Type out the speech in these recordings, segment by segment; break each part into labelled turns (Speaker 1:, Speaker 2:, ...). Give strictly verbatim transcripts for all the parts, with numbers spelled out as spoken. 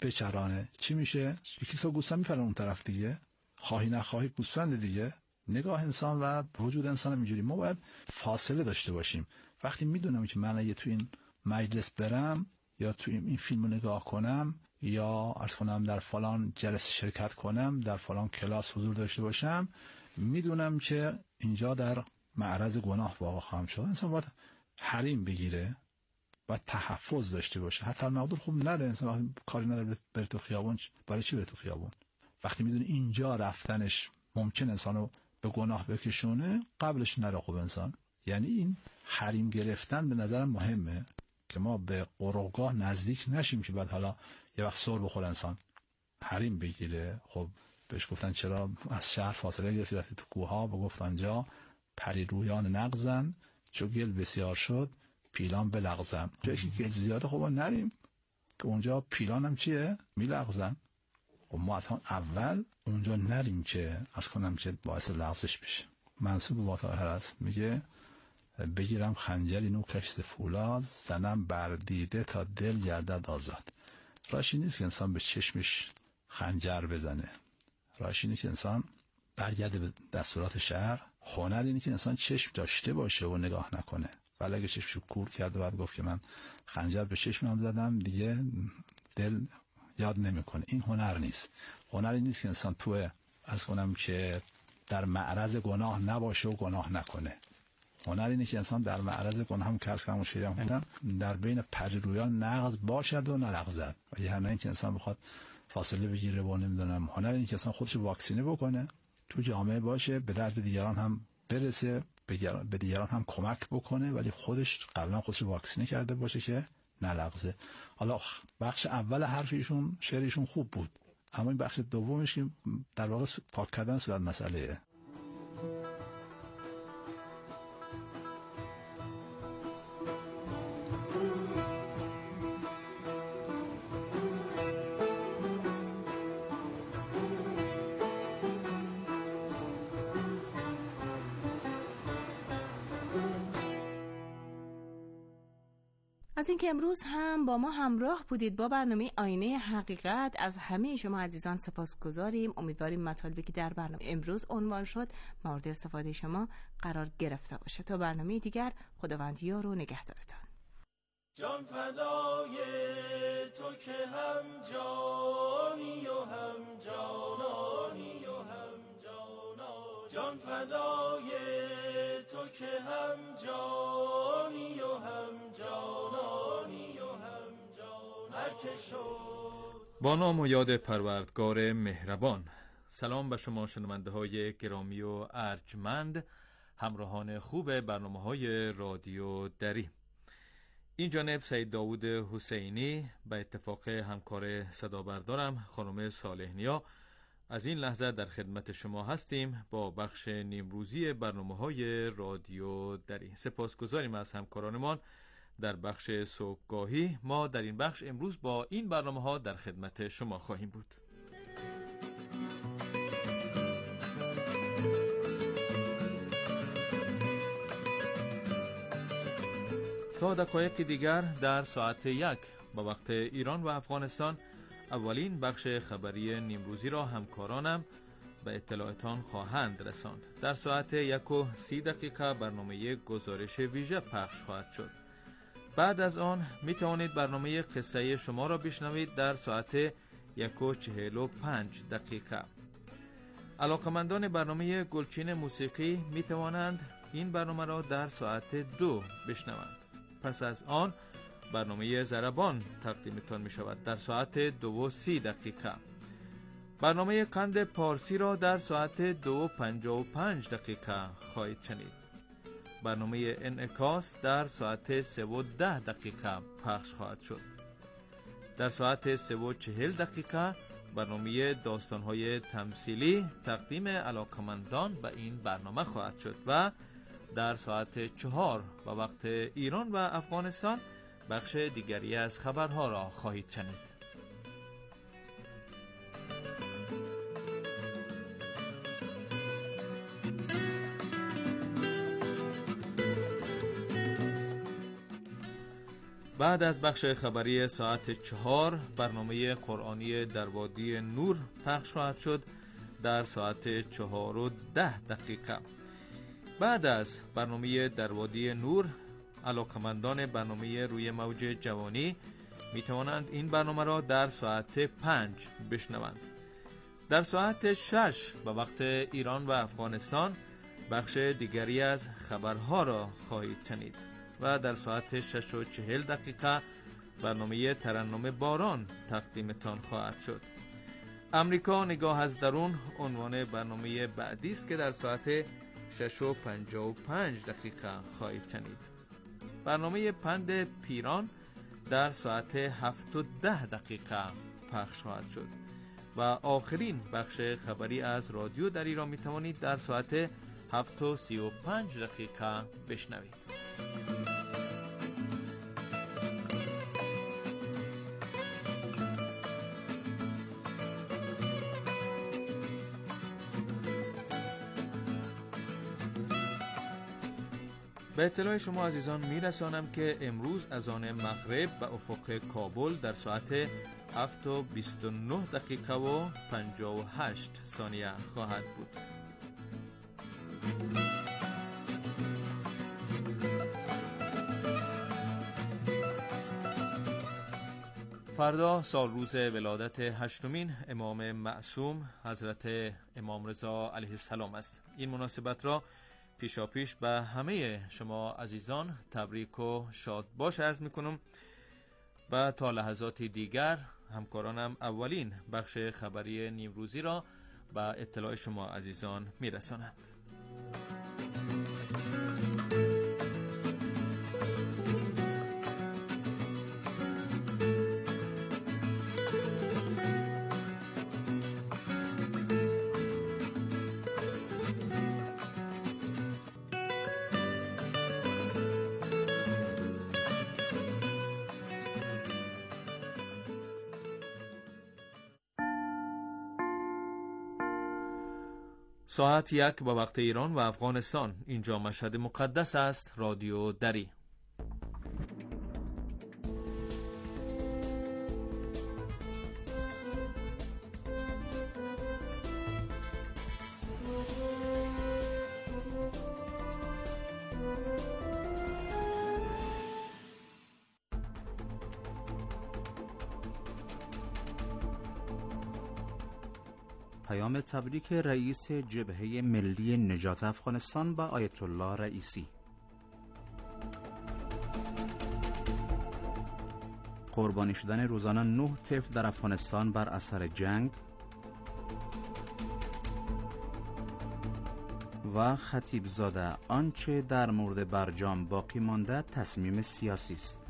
Speaker 1: بچرانه، چی میشه؟ یکی تو گوسفند میپرن اون طرف دیگه، خواهی نخواهی گوسفند دیگه. نگاه انسان و وجود انسان اینجوری. ما باید فاصله داشته باشیم. وقتی میدونم که من اگه تو این مجلس برم یا تو این فیلمو نگاه کنم یا عرض کنم در فلان جلسه شرکت کنم، در فلان کلاس حضور داشته باشم، میدونم که اینجا در معرض گناه واقع خواهم شد. انسان باید حریم بگیره و تحفظ داشته باشه. حتی المقدور خوب نره، انسان وقتی کاری نداره بره تو خیابون، برای چی بره تو خیابون؟ وقتی میدونه اینجا رفتنش ممکن انسانو به گناه بکشونه، قبلش نره. خوب انسان یعنی این حریم گرفتن به نظرم مهمه که ما به قرقگاه نزدیک نشیم که بعد حالا یه وقت سر بخور انسان حریم بگیره. خب بهش گفتن چرا از شهر فاصله گرفتی رفتی تو کوها؟ و گفت آنجا پری رویان نغزن، چو گل بسیار شد پیلان بلغزن. جایی که گل زیاده خب نریم که اونجا پیلان هم چیه؟ میلغزن. خب ما اصلا اول اونجا نریم که عرض کنم که باعث لغزش بشه. منصوب با طاهر است، میگه بگیرم خنجری نو کشت فولاد، زنم بردیده تا دل گردد آزاد. راشی نیست که انسان به چشمش خنجر بزنه، راشی نیست که انسان برگرده به دستورات شهر. هنر اینه که انسان چشم داشته باشه و نگاه نکنه. ولی اگه چشمشو کور کرده بعد گفت که من خنجر به چشمم زدم، دیگه دل یاد نمیکنه. این هنر نیست. هنری نیست که انسان توی عرض کنم که در معرض گناه نباشه و گناه نکنه. هنر اینه که انسان در معرض گناه هم کس کنم و شیرم کنم در بین پریرویان نغز باشد و نلغزد. و یه هنر این که انسان بخواد فاصله بگیره و نمیدونم. هنر اینه که انسان خودش واکسینه بکنه، تو جامعه باشه، به درد دیگران هم برسه، به دیگران هم کمک بکنه، ولی خودش قبلا خودش واکسینه کرده باشه که نلغزه. حالا بخش اول حرفیشون شعرشون خوب بود، اما این بخش دومش که در واقع پاک کردن صورت مسئله.
Speaker 2: از اینکه امروز هم با ما همراه بودید با برنامه آینه حقیقت، از همه شما عزیزان سپاسگزاریم. امیدواریم مطالبی که در برنامه امروز عنوان شد مورد استفاده شما قرار گرفته باشه. تا برنامه دیگر، خداوند یار و نگهدارتان.
Speaker 3: جان فدای تو که هم جانی و هم جانانی و هم جانا، جان فدای تو که هم جانی و هم جانانی و هم جان هر که شد.
Speaker 4: با نام و یاد پروردگار مهربان. سلام به شما شنونده های گرامی و ارجمند، همراهان خوب برنامه های رادیو دری. این جانب سید داوود حسینی به اتفاق همکار صدا بردارم خانم صالح نیا از این لحظه در خدمت شما هستیم با بخش نیمروزی برنامه های رادیو دری. سپاسگزاریم از همکارانمان در بخش صبحگاهی. ما در این بخش امروز با این برنامه ها در خدمت شما خواهیم بود. تا دقایق دیگر در ساعت یک با وقت ایران و افغانستان اولین بخش خبری نیمروزی را همکارانم به اطلاعتان خواهند رساند. در ساعت یک و سی دقیقه برنامه گزارش ویژه پخش خواهد شد. بعد از آن می توانید برنامه قصه شما را بشنوید در ساعت یک و چهل و پنج دقیقه. علاقمندان برنامه گلچین موسیقی می توانند این برنامه را در ساعت دو بشنوند. پس از آن برنامه ضربان تقدیمتان می شود در ساعت دو و سی دقیقه. برنامه قند پارسی را در ساعت دو و پنجاه و پنج دقیقه خواهید شنید. برنامه انعکاس در ساعت سه و ده دقیقه پخش خواهد شد. در ساعت سه و چهل دقیقه برنامه داستان‌های تمثیلی تقدیم علاقمندان به این برنامه خواهد شد و در ساعت چهار با وقت ایران و افغانستان بخش دیگری از خبرها را خواهید شنید. بعد از بخش خبری ساعت چهار برنامه قرآنی در وادی نور پخش خواهد شد در ساعت چهار و ده دقیقه. بعد از برنامه در وادی نور علاقمندان برنامه روی موج جوانی می توانند این برنامه را در ساعت پنج بشنوند. در ساعت شش به وقت ایران و افغانستان بخش دیگری از خبرها را خواهید شنید و در ساعت شش و چهل دقیقه برنامه ترنم باران تقدیمتان خواهد شد. امریکا نگاه از درون عنوان برنامه بعدی است که در ساعت شش و پنجاه و پنج دقیقه خواهید شنید. برنامه پند پیران در ساعت هفت و ده دقیقه پخش خواهد شد و آخرین بخش خبری از رادیو در ایران می توانید در ساعت هفت و سی و پنج دقیقه بشنوید. به اطلاع شما عزیزان میرسانم که امروز از آن مغرب به افق کابل در ساعت هفت و بیست و نه دقیقه و پنجاه و هشت ثانیه خواهد بود. فردا سال روز ولادت هشتمین امام معصوم حضرت امام رضا علیه السلام است. این مناسبت را پیشا پیش به همه شما عزیزان تبریک و شاد باش عرض میکنم و تا لحظاتی دیگر همکارانم اولین بخش خبری نیمروزی را به اطلاع شما عزیزان میرسانند. ساعت یک با وقت ایران و افغانستان. اینجا مشهد مقدس است. رادیو دری.
Speaker 5: پیام تبریک رئیس جبهه ملی نجات افغانستان با آیت الله رئیسی. قربانی شدن روزانه نه طفل در افغانستان بر اثر جنگ و خطیب زاده آنچه در مورد برجام باقی مانده تصمیم سیاسی است.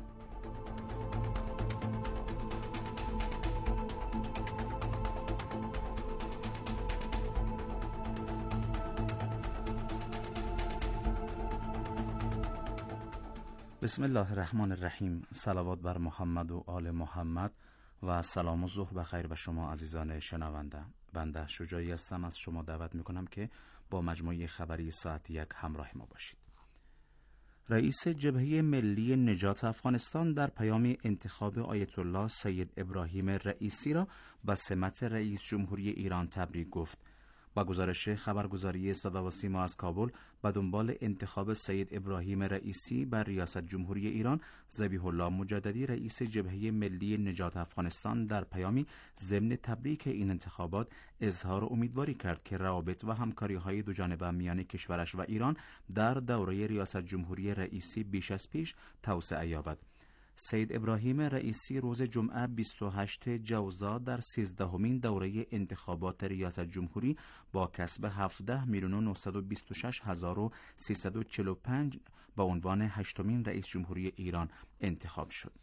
Speaker 5: بسم الله الرحمن الرحیم. صلوات بر محمد و آل محمد و سلام و ظهر بخیر به شما عزیزان شنونده. بنده شجاعی هستم، از شما دعوت میکنم که با مجموعه خبری ساعت یک همراه ما باشید. رئیس جبهه ملی نجات افغانستان در پیام انتخاب آیت الله سید ابراهیم رئیسی را به سمت رئیس جمهوری ایران تبریک گفت. با گزارش خبرگزاری صدا و سیما از کابل، به دنبال انتخاب سید ابراهیم رئیسی بر ریاست جمهوری ایران، ذبیح الله مجددی رئیس جبهه ملی نجات افغانستان در پیامی ضمن تبریک این انتخابات اظهار امیدواری کرد که روابط و همکاری‌های دوجانبه میان کشورش و ایران در دوره ریاست جمهوری رئیسی بیش از پیش توسعه یابد. سید ابراهیم رئیسی روز جمعه بیست و هشتم جوزا در سیزدهمین دوره انتخابات ریاست جمهوری با کسب هفده میلیون و نهصد و بیست و شش هزار و سیصد و چهل و پنج با عنوان هشتمین رئیس جمهوری ایران انتخاب شد.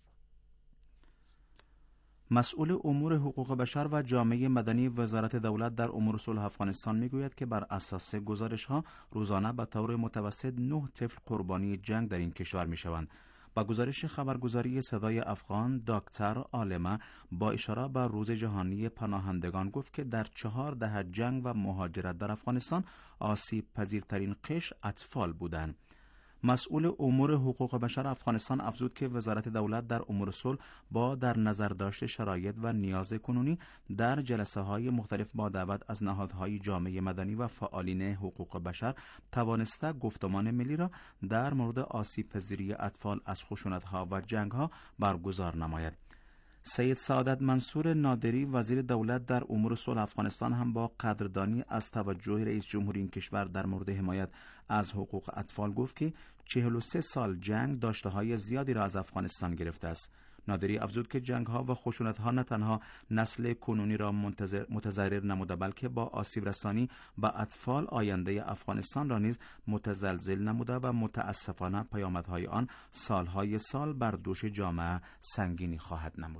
Speaker 5: مسئول امور حقوق بشر و جامعه مدنی وزارت دولت در امور صلح افغانستان میگوید که بر اساس گزارش‌ها روزانه به طور متوسط نه طفل قربانی جنگ در این کشور میشوند. با گزارش خبرگزاری صدای افغان، دکتر عالمه با اشاره به روز جهانی پناهندگان گفت که در چهار دهه جنگ و مهاجرت در افغانستان آسیب پذیرترین قشر اطفال بودند. مسئول امور حقوق بشر افغانستان افزود که وزارت دولت در امور صلح با در نظر داشت شرایط و نیاز کنونی در جلسه های مختلف با دعوت از نهادهای جامعه مدنی و فعالین حقوق بشر توانسته گفتمان ملی را در مورد آسیب پذیری اطفال از خشونت‌ها و جنگ‌ها برگزار نماید. سید سعادت منصور نادری وزیر دولت در امور صلح افغانستان هم با قدردانی از توجه رئیس جمهور این کشور در مورد حمایت از حقوق اطفال گفت که چهل و سه سال جنگ داشته‌های زیادی را از افغانستان گرفته است. نادری افزود که جنگ‌ها و خشونت‌ها نه تنها نسل کنونی را متضرر نموده بلکه با آسیب رسانی به اطفال آینده افغانستان را نیز متزلزل نموده و متاسفانه پیامدهای آن سالهای سال بر دوش جامعه سنگینی خواهد نمود.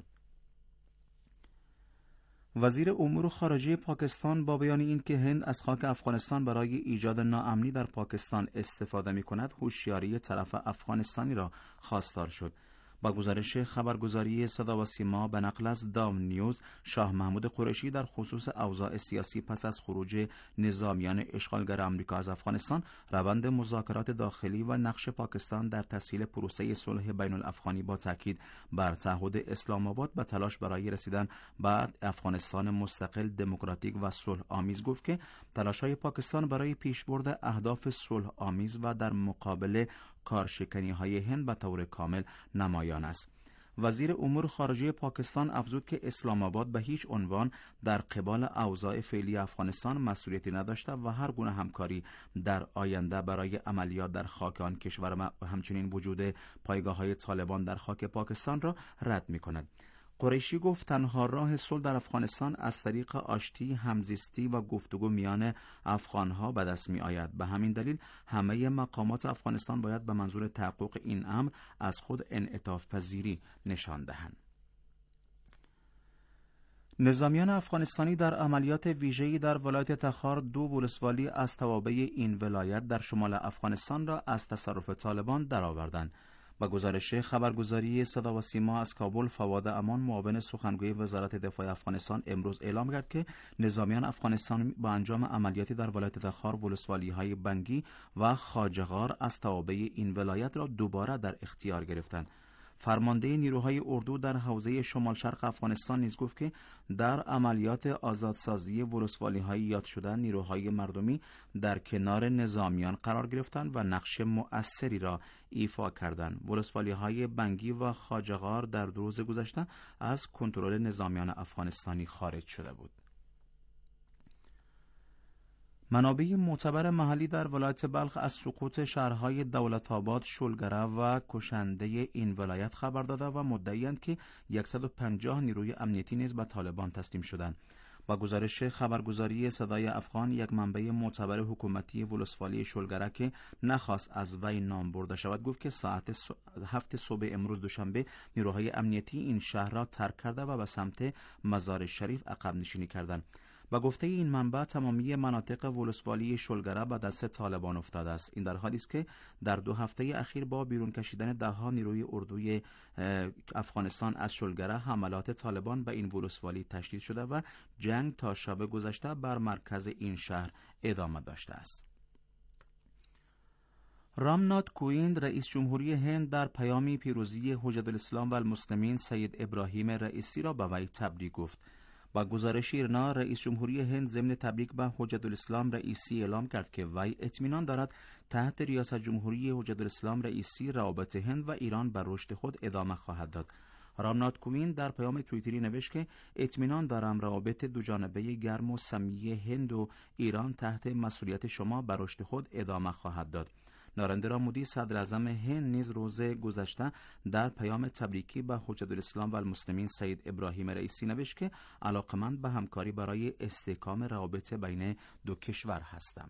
Speaker 5: وزیر امور خارجه پاکستان با بیان این که هند از خاک افغانستان برای ایجاد ناامنی در پاکستان استفاده می‌کند، هوشیاری طرف افغانستانی را خواستار شد. با گزارش خبرگزاری صدا و سیما به نقل از دام نیوز، شاه محمود قریشی در خصوص اوضاع سیاسی پس از خروج نظامیان اشغالگر آمریکا از افغانستان، روند مذاکرات داخلی و نقش پاکستان در تسهیل پروسه صلح بین الافغانی با تاکید بر تعهد اسلام آباد به تلاش برای رسیدن به افغانستان مستقل، دموکراتیک و صلح آمیز گفت که تلاش‌های پاکستان برای پیشبرد اهداف صلح آمیز و در مقابل کارشکنی‌های هند به طور کامل نمایان است. وزیر امور خارجه پاکستان افزود که اسلام آباد به هیچ عنوان در قبال اوضاع فعلی افغانستان مسئولیتی نداشته و هر گونه همکاری در آینده برای عملیات در خاک آن کشور و همچنین وجود پایگاه‌های طالبان در خاک پاکستان را رد می‌کند. قریشی گفت تنها راه صلح در افغانستان از طریق آشتی، همزیستی و گفتگو میان افغانها به دست می آید. به همین دلیل همه مقامات افغانستان باید به منظور تحقق این امر از خود انعطاف پذیری نشان دهند. نظامیان افغانستانی در عملیات ویژه‌ای در ولایت تخار دو ولسوالی از توابع این ولایت در شمال افغانستان را از تصرف طالبان درآوردند. با گزارش خبرگزاری صدا و سیما از کابل، فواد امان معاون سخنگوی وزارت دفاع افغانستان امروز اعلام کرد که نظامیان افغانستان با انجام عملیاتی در ولایت تخار ولسوالی‌های بنگی و خواجه‌غار از توابع این ولایت را دوباره در اختیار گرفتند. فرمانده نیروهای اردو در حوزه شمال شرق افغانستان نیز گفت که در عملیات آزادسازی ولسوالی‌های یاد شده نیروهای مردمی در کنار نظامیان قرار گرفتند و نقش مؤثری را ایفا کردند. ولسوالی‌های بنگی و خواجه‌غار در دو روز گذشته از کنترل نظامیان افغانستانی خارج شده بود. منابع معتبر محلی در ولایت بلخ از سقوط شهرهای دولت‌آباد، شلگره و کشنده این ولایت خبر داده و مدعی‌اند که صد و پنجاه نیروی امنیتی نیز به طالبان تسلیم شدند. با گزارش خبرگزاری صدای افغان، یک منبع معتبر حکومتی ولسوالی شلگره که نخواست از وی نام برده شود گفت که ساعت هفت صبح امروز دوشنبه نیروهای امنیتی این شهر را ترک کرده و به سمت مزار شریف عقب نشینی کردند. با گفته این منبع تمامی مناطق ولسوالی شلگره به دست طالبان افتاده است. این در حالی است که در دو هفته اخیر با بیرون کشیدن دهها نیروی اردوی افغانستان از شلگره، حملات طالبان به این ولسوالی تشدید شده و جنگ تا شب گذشته بر مرکز این شهر ادامه داشته است. رامناتھ کوویند رئیس جمهوری هند در پیامی پیروزی حجت الاسلام و المسلمین سید ابراهیم رئیسی را به وی تبریک گفت. با گزارش ایرنا، رئیس جمهوری هند ضمن تبریک به حجت الاسلام رئیسی اعلام کرد که وی اطمینان دارد تحت ریاست جمهوری حجت الاسلام رئیسی روابط هند و ایران بر رشد خود ادامه خواهد داد. رامناتھ کوویند در پیام توییتری نوشت که اطمینان دارم روابط دوجانبه گرم و صمیمی هند و ایران تحت مسئولیت شما بر رشد خود ادامه خواهد داد. نارندرا مودی صدر اعظم هند نیز روز گذشته در پیام تبریکی به حجت الاسلام و المسلمین سید ابراهیم رئیسی نوشت که علاقمند به همکاری برای استحکام روابط بین دو کشور هستم.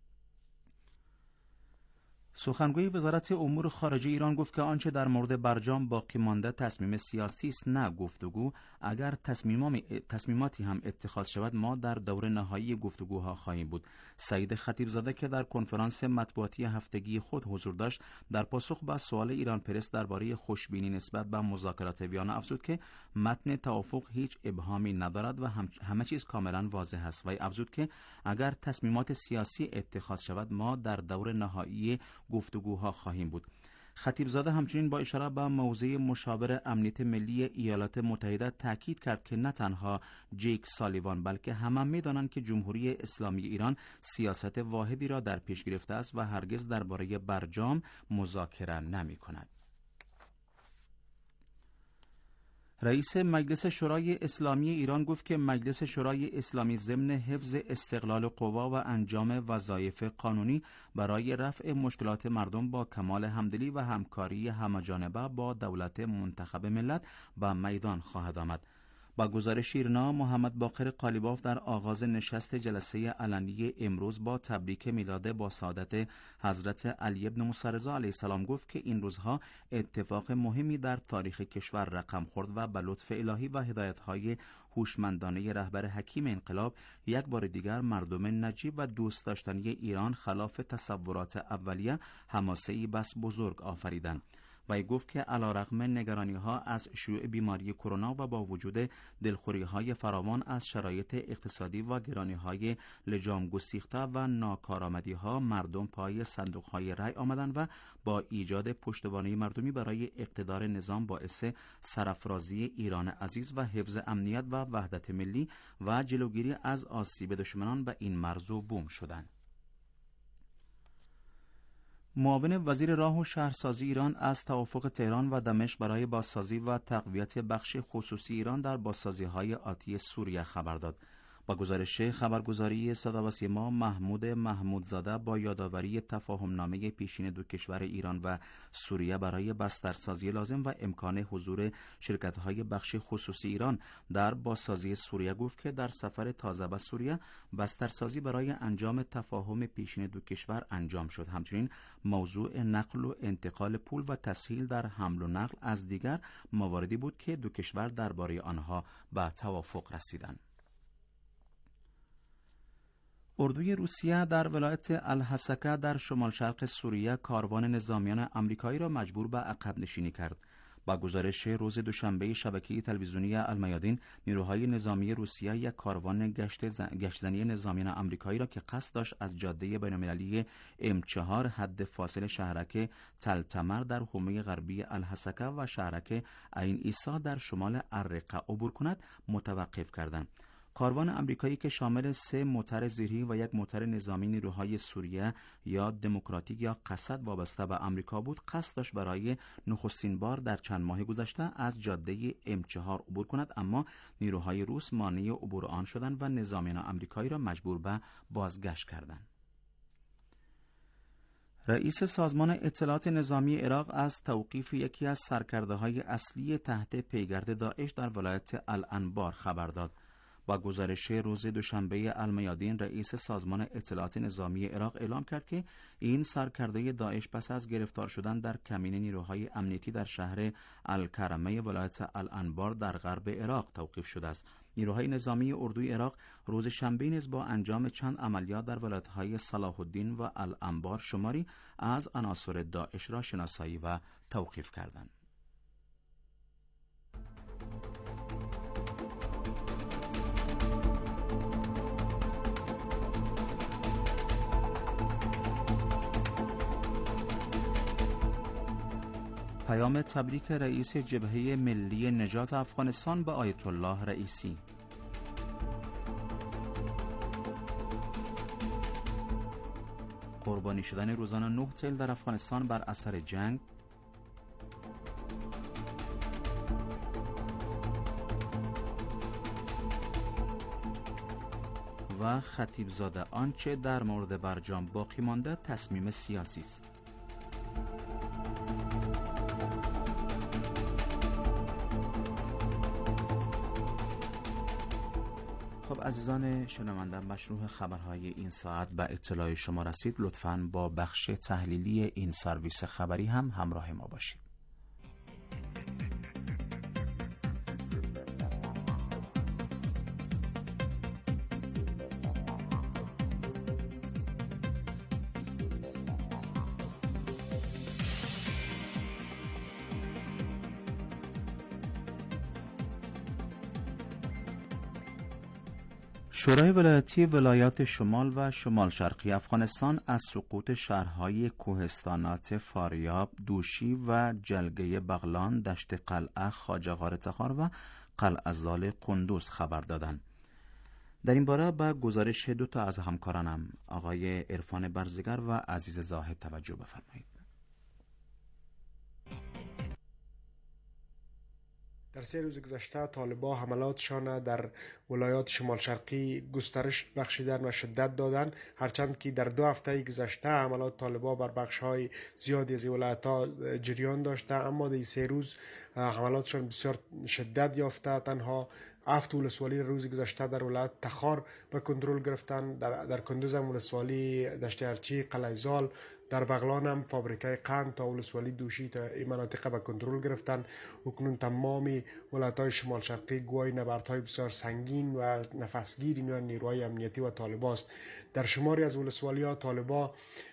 Speaker 5: سخنگوی وزارت امور خارجه ایران گفت که آنچه در مورد برجام باقی مانده تصمیم سیاسی است، نه گفتگو. اگر تصمیماتی هم اتخاذ شود ما در دور نهایی گفتگوها خواهیم بود. سعید خطیبزاده که در کنفرانس مطبوعاتی هفتگی خود حضور داشت، در پاسخ به سوال ایران پرس درباره خوشبینی نسبت به مذاکرات ویانا افزود که متن توافق هیچ ابهامی ندارد و همه چیز کاملا واضح است. و افزود که اگر تصمیمات سیاسی اتخاذ شود ما در دور نهایی گفتگوها خواهیم بود. خطیبزاده همچنین با اشاره به موضع مشاور امنیت ملی ایالات متحده تاکید کرد که نه تنها جیک سالیوان بلکه همه می‌دانند که جمهوری اسلامی ایران سیاست واحدی را در پیش گرفته است و هرگز درباره برجام مذاکره نمی‌کند. رئیس مجلس شورای اسلامی ایران گفت که مجلس شورای اسلامی ضمن حفظ استقلال قوا و انجام وظایف قانونی برای رفع مشکلات مردم با کمال همدلی و همکاری همه‌جانبه با دولت منتخب ملت به میدان خواهد آمد. با گزارش ایرنا، محمد باقر قالیباف در آغاز نشست جلسه علنی امروز با تبریک میلاد با سعادت حضرت علی بن موسی رضا علیه السلام گفت که این روزها اتفاق مهمی در تاریخ کشور رقم خورد و به لطف الهی و هدایت‌های هوشمندانه رهبر حکیم انقلاب یک بار دیگر مردم نجیب و دوست داشتنی ایران خلاف تصورات اولیه حماسه‌ای بس بزرگ آفریدند. و گفت که علیرغم نگرانی‌ها از شیوع بیماری کرونا و با وجود دلخوری‌های فراوان از شرایط اقتصادی و گرانی‌های لجام گسیخته و ناکارآمدی‌ها، مردم پای صندوق‌های رای آمدند و با ایجاد پشتوانه مردمی برای اقتدار نظام باعث سرافرازی ایران عزیز و حفظ امنیت و وحدت ملی و جلوگیری از آسیب دشمنان به این مرز و بوم شدند. معاون وزیر راه و شهرسازی ایران از توافق تهران و دمشق برای بازسازی و تقویت بخش خصوصی ایران در بازسازی‌های آتی سوریه خبر داد. با گزارش خبرگزاری صدا و سیما، محمود محمودزاده با یادآوری تفاهمنامه پیشین دو کشور ایران و سوریه برای بسترسازی لازم و امکان حضور شرکت‌های بخش خصوصی ایران در بازسازی سوریه گفت که در سفر تازه به سوریه بسترسازی برای انجام تفاهم پیشین دو کشور انجام شد. همچنین موضوع نقل و انتقال پول و تسهیل در حمل و نقل از دیگر مواردی بود که دو کشور درباره آنها به توافق رسیدند. اردوی روسیه در ولایت الحسکه در شمال شرق سوریه کاروان نظامیان آمریکایی را مجبور به عقب نشینی کرد. با گزارش روز دوشنبه شبکه تلویزیونی المیادین، نیروهای نظامی روسیه یک کاروان گشت گشتزنی نظامیان آمریکایی را که قصد داشت از جاده بین‌المللی ام چهار حد فاصل شهرک تلتمر در حومه غربی الحسکه و شهرک عین عیسی در شمال الرقه عبور کند، متوقف کردند. کاروان آمریکایی که شامل سه موتر زیرهی و یک موتر نظامی نیروهای سوریه یا دموکراتیک یا قسد وابسته به آمریکا بود، قصد داشت برای نخستین بار در چند ماه گذشته از جاده ام چهار عبور کند، اما نیروهای روس مانع عبور آن شدند و نظامیان آمریکایی را مجبور به بازگشت کردند. رئیس سازمان اطلاعات نظامی عراق از توقیف یکی از سرکرده‌های اصلی تحت پیگرد داعش در ولایت الانبار خبر داد. با گزارش روز دوشنبه المیادین، رئیس سازمان اطلاعات نظامی عراق اعلام کرد که این سرکرده داعش پس از گرفتار شدن در کمین نیروهای امنیتی در شهر الکرمه ولایت الانبار در غرب عراق توقیف شده است. نیروهای نظامی اردوی عراق روز شنبه نیز با انجام چند عملیات در ولایت‌های صلاح الدین و الانبار شماری از عناصر داعش را شناسایی و توقیف کردند. پیام تبریک رئیس جبهه ملی نجات افغانستان به آیت الله رئیسی. قربانی شدن روزانه نه تل در افغانستان بر اثر جنگ. و خطیبزاده آنچه در مورد برجام باقی مانده تصمیم سیاسی است. خب عزیزان شنونده، مشروع خبرهای این ساعت به اطلاع شما رسید. لطفاً با بخش تحلیلی این سرویس خبری هم همراه ما باشید. شورای ولایتی ولایات شمال و شمال شرقی افغانستان از سقوط شهرهای کوهستانات فاریاب، دوشی و جلگه بغلان، دشت قلعه، خواجه غار تخار و قلعه زال قندوز خبر دادند. در این باره به گزارش دو تا از همکارانم آقای عرفان برزگر و عزیز زاهد توجه بفرمایید.
Speaker 6: در سه روز گذشته طالبان حملاتشان در ولایات شمال شرقی گسترش بخشیدن و شدت دادن، هرچند که در دو هفته گذشته حملات طالبان بر بخش‌های زیادی از ولایت‌ها جریان داشته، اما در سه روز حملاتشان بسیار شدت یافته. تنها هفت ولسوالی روز گذشته در ولایت تخار به کنترل گرفتن، در, در کندوز هم ولسوالی دشت ارچی، قلعه زال، در بغلان هم فابریکای قند تا ولسوالی دوشی تا این مناطق به کنترل گرفتن. اکنون تمام ولایت‌های شمال شرقی گواه نبردهای بسیار سنگین و نفسگیری میان نیروهای امنیتی و طالبان است. در شماری از ولسوالی‌ها طالبان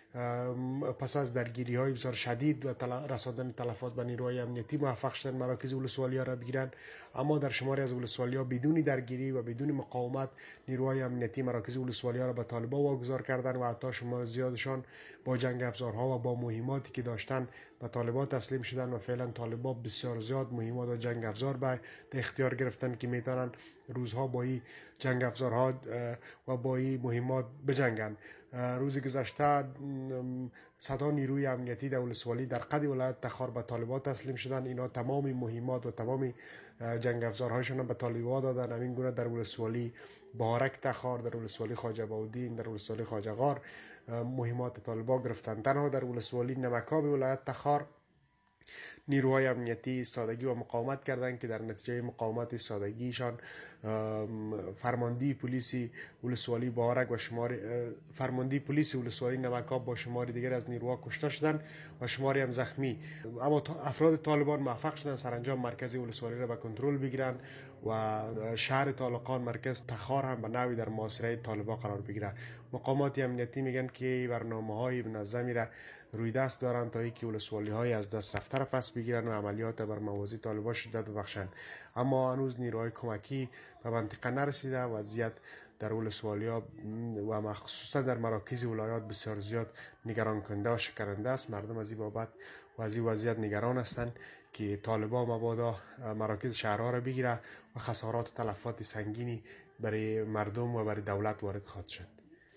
Speaker 6: پس از درگیری های بسیار شدید و رساندن تلفات به نیروهای امنیتی موفق شدن مراکز ولسوالی ها را بگیرند، اما در شماری از ولسوالی ها بدون درگیری و بدون مقاومت نیروهای امنیتی مراکز ولسوالی ها را به طالبان واگذار کردند و حتی شمار زیادشان با جنگ افزارها و با مهماتی که داشتن به طالبان تسلیم شدند و فعلا طالبان بسیار زیاد مهمات و جنگ افزار به اختیار گرفتن که میتونن روزها با این جنگ افزارها و با این مهمات بجنگند. روز گذشته صدا نیروی امنیتی در ولسوالی در قد ولایت تخار به طالبان تسلیم شدن. اینا تمام مهمات و تمام جنگ افزارهایشان به طالبان دادن. همین گونه در ولسوالی بارک تخار، در ولسوالی خواجه باودین، در ولسوالی خواجه غار مهمات طالبان گرفتن. تنها در ولسوالی نمکاب ولایت تخار نیروهای امنیتی سادگی و مقاومت کردند که در نتیجه مقاومت سادگیشان فرماندهی پلیسی ولسوالی بارک و شمار فرماندهی پلیس ولسوالی نمکاب با شماری دیگر از نیروها کشته شدند و شماری هم زخمی. اما افراد طالبان موفق شدند سرانجام مرکز ولسوالی را به کنترل بگیرند و شهر طالقان مرکز تخار هم به نوعی در محاصره طالبان قرار بگیرد. مقامات امنیتی میگن که برنامه‌های منظمی را روی دست دارند تا اینکه ولسوالی های از دست رفته را پس بگیرن و عملیات بر موازی طالبان شدت ببخشند. اما هنوز نیروهای کمکی به منطقه نرسیده. وضعیت در ولسوالی ها و مخصوصا در مراکز ولایات بسیار زیاد نگران کننده و شکننده است. مردم از این بابت و از این وضعیت نگران هستند که طالبان مبادا مراکز شهرها را بگیره و خسارات و تلفات سنگینی برای مردم و برای دولت وارد خواهد شد.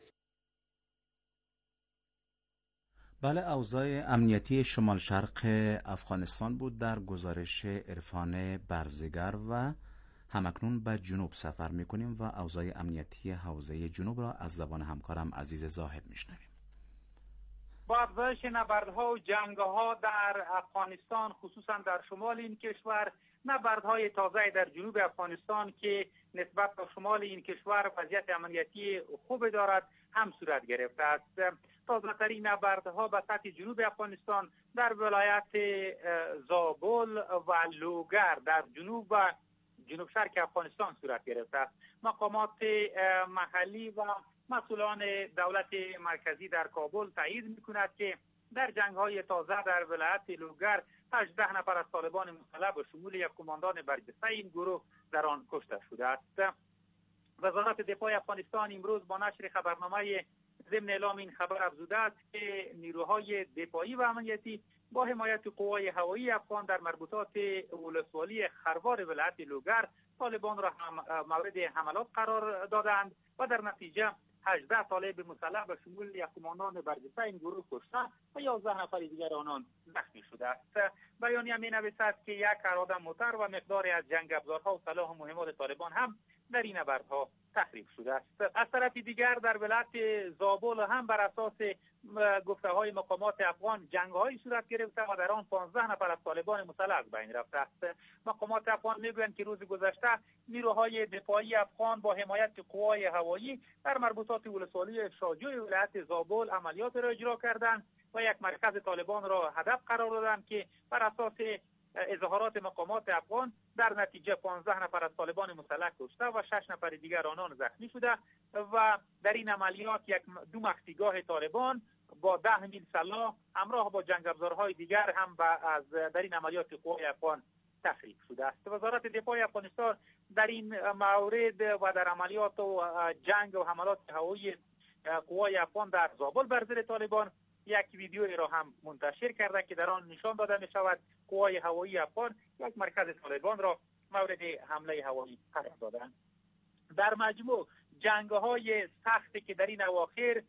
Speaker 5: بله، اوضاع امنیتی شمال شرق افغانستان بود در گزارش عرفان برزگر و همکنون به جنوب سفر میکنیم و اوضاع امنیتی حوزه جنوب را از زبان همکارم عزیز زاهد میشنویم.
Speaker 7: با افزایش نبردها و جنگها در افغانستان خصوصا در شمال این کشور، نبردهای تازه در جنوب افغانستان که نسبت به شمال این کشور وضعیت امنیتی خوب دارد هم صورت گرفته است. تازه‌ترین نبردها به سطح جنوب افغانستان در ولایت زابل و لوگر در جنوب و جنوب شرق افغانستان صورت گرفته است. مقامات محلی و مسئولان دولت مرکزی در کابل تایید می‌کند که در جنگ‌های تازه در ولایت لوگر هجده نفر از طالبان مسلح به شمول یک کماندان برجسته این گروه در آن کشته شده است. وزارت دفاع افغانستان امروز با نشر خبرنامه ضمن اعلام این خبر افزوده است که نیروهای دفاعی و امنیتی با حمایت قوای هوایی افغان در مربوطات ولسوالی خروار ولایت لوگر طالبان را هم مورد حملات قرار دادند و در نتیجه هجده طالب مسلح به شمول یک کماندان برجسته این گروه کشته و یازده نفر دیگر آنان زخمی شده است. بیانیه می‌نویسد که یک اراده موتر و مقداری از جنگ افزارها و سلاح مهمات طالبان هم در این نبردها تخریب شده است. از طرف دیگر در ولایت زابل هم بر اساس گفته‌های مقامات افغان جنگ‌هایی صورت گرفته و در آن پانزده نفر از طالبان مسلح از بین رفته است. مقامات افغان میگویند که روز گذشته نیروهای دفاعی افغان با حمایت قوای هوایی در مربوطات ولسوالی شاجوی ولایت زابل عملیات را اجرا کردند و یک مرکز طالبان را هدف قرار دادند که بر اساس اظهارات مقامات افغان در نتیجه پانزده نفر از طالبان مسلح کشته و شش نفر دیگر آنان زخمی شده و در این عملیات یک دو مخفیگاه طالبان با ده میل سلاح همراه با جنگ افزارهای دیگر هم از در این عملیات قوای افغان تخریب شده است. وزارت دفاع افغانستان در این مورد و در عملیات و جنگ و حملات هوایی قوای افغان در زابل بر ضد طالبان یک ویدیویی را هم منتشر کرده که در آن نشان داده می شود قوای هوایی افغان یک مرکز طالبان را مورد حمله هوایی قرار دادند. در مجموع جنگ‌های سختی که در این اواخر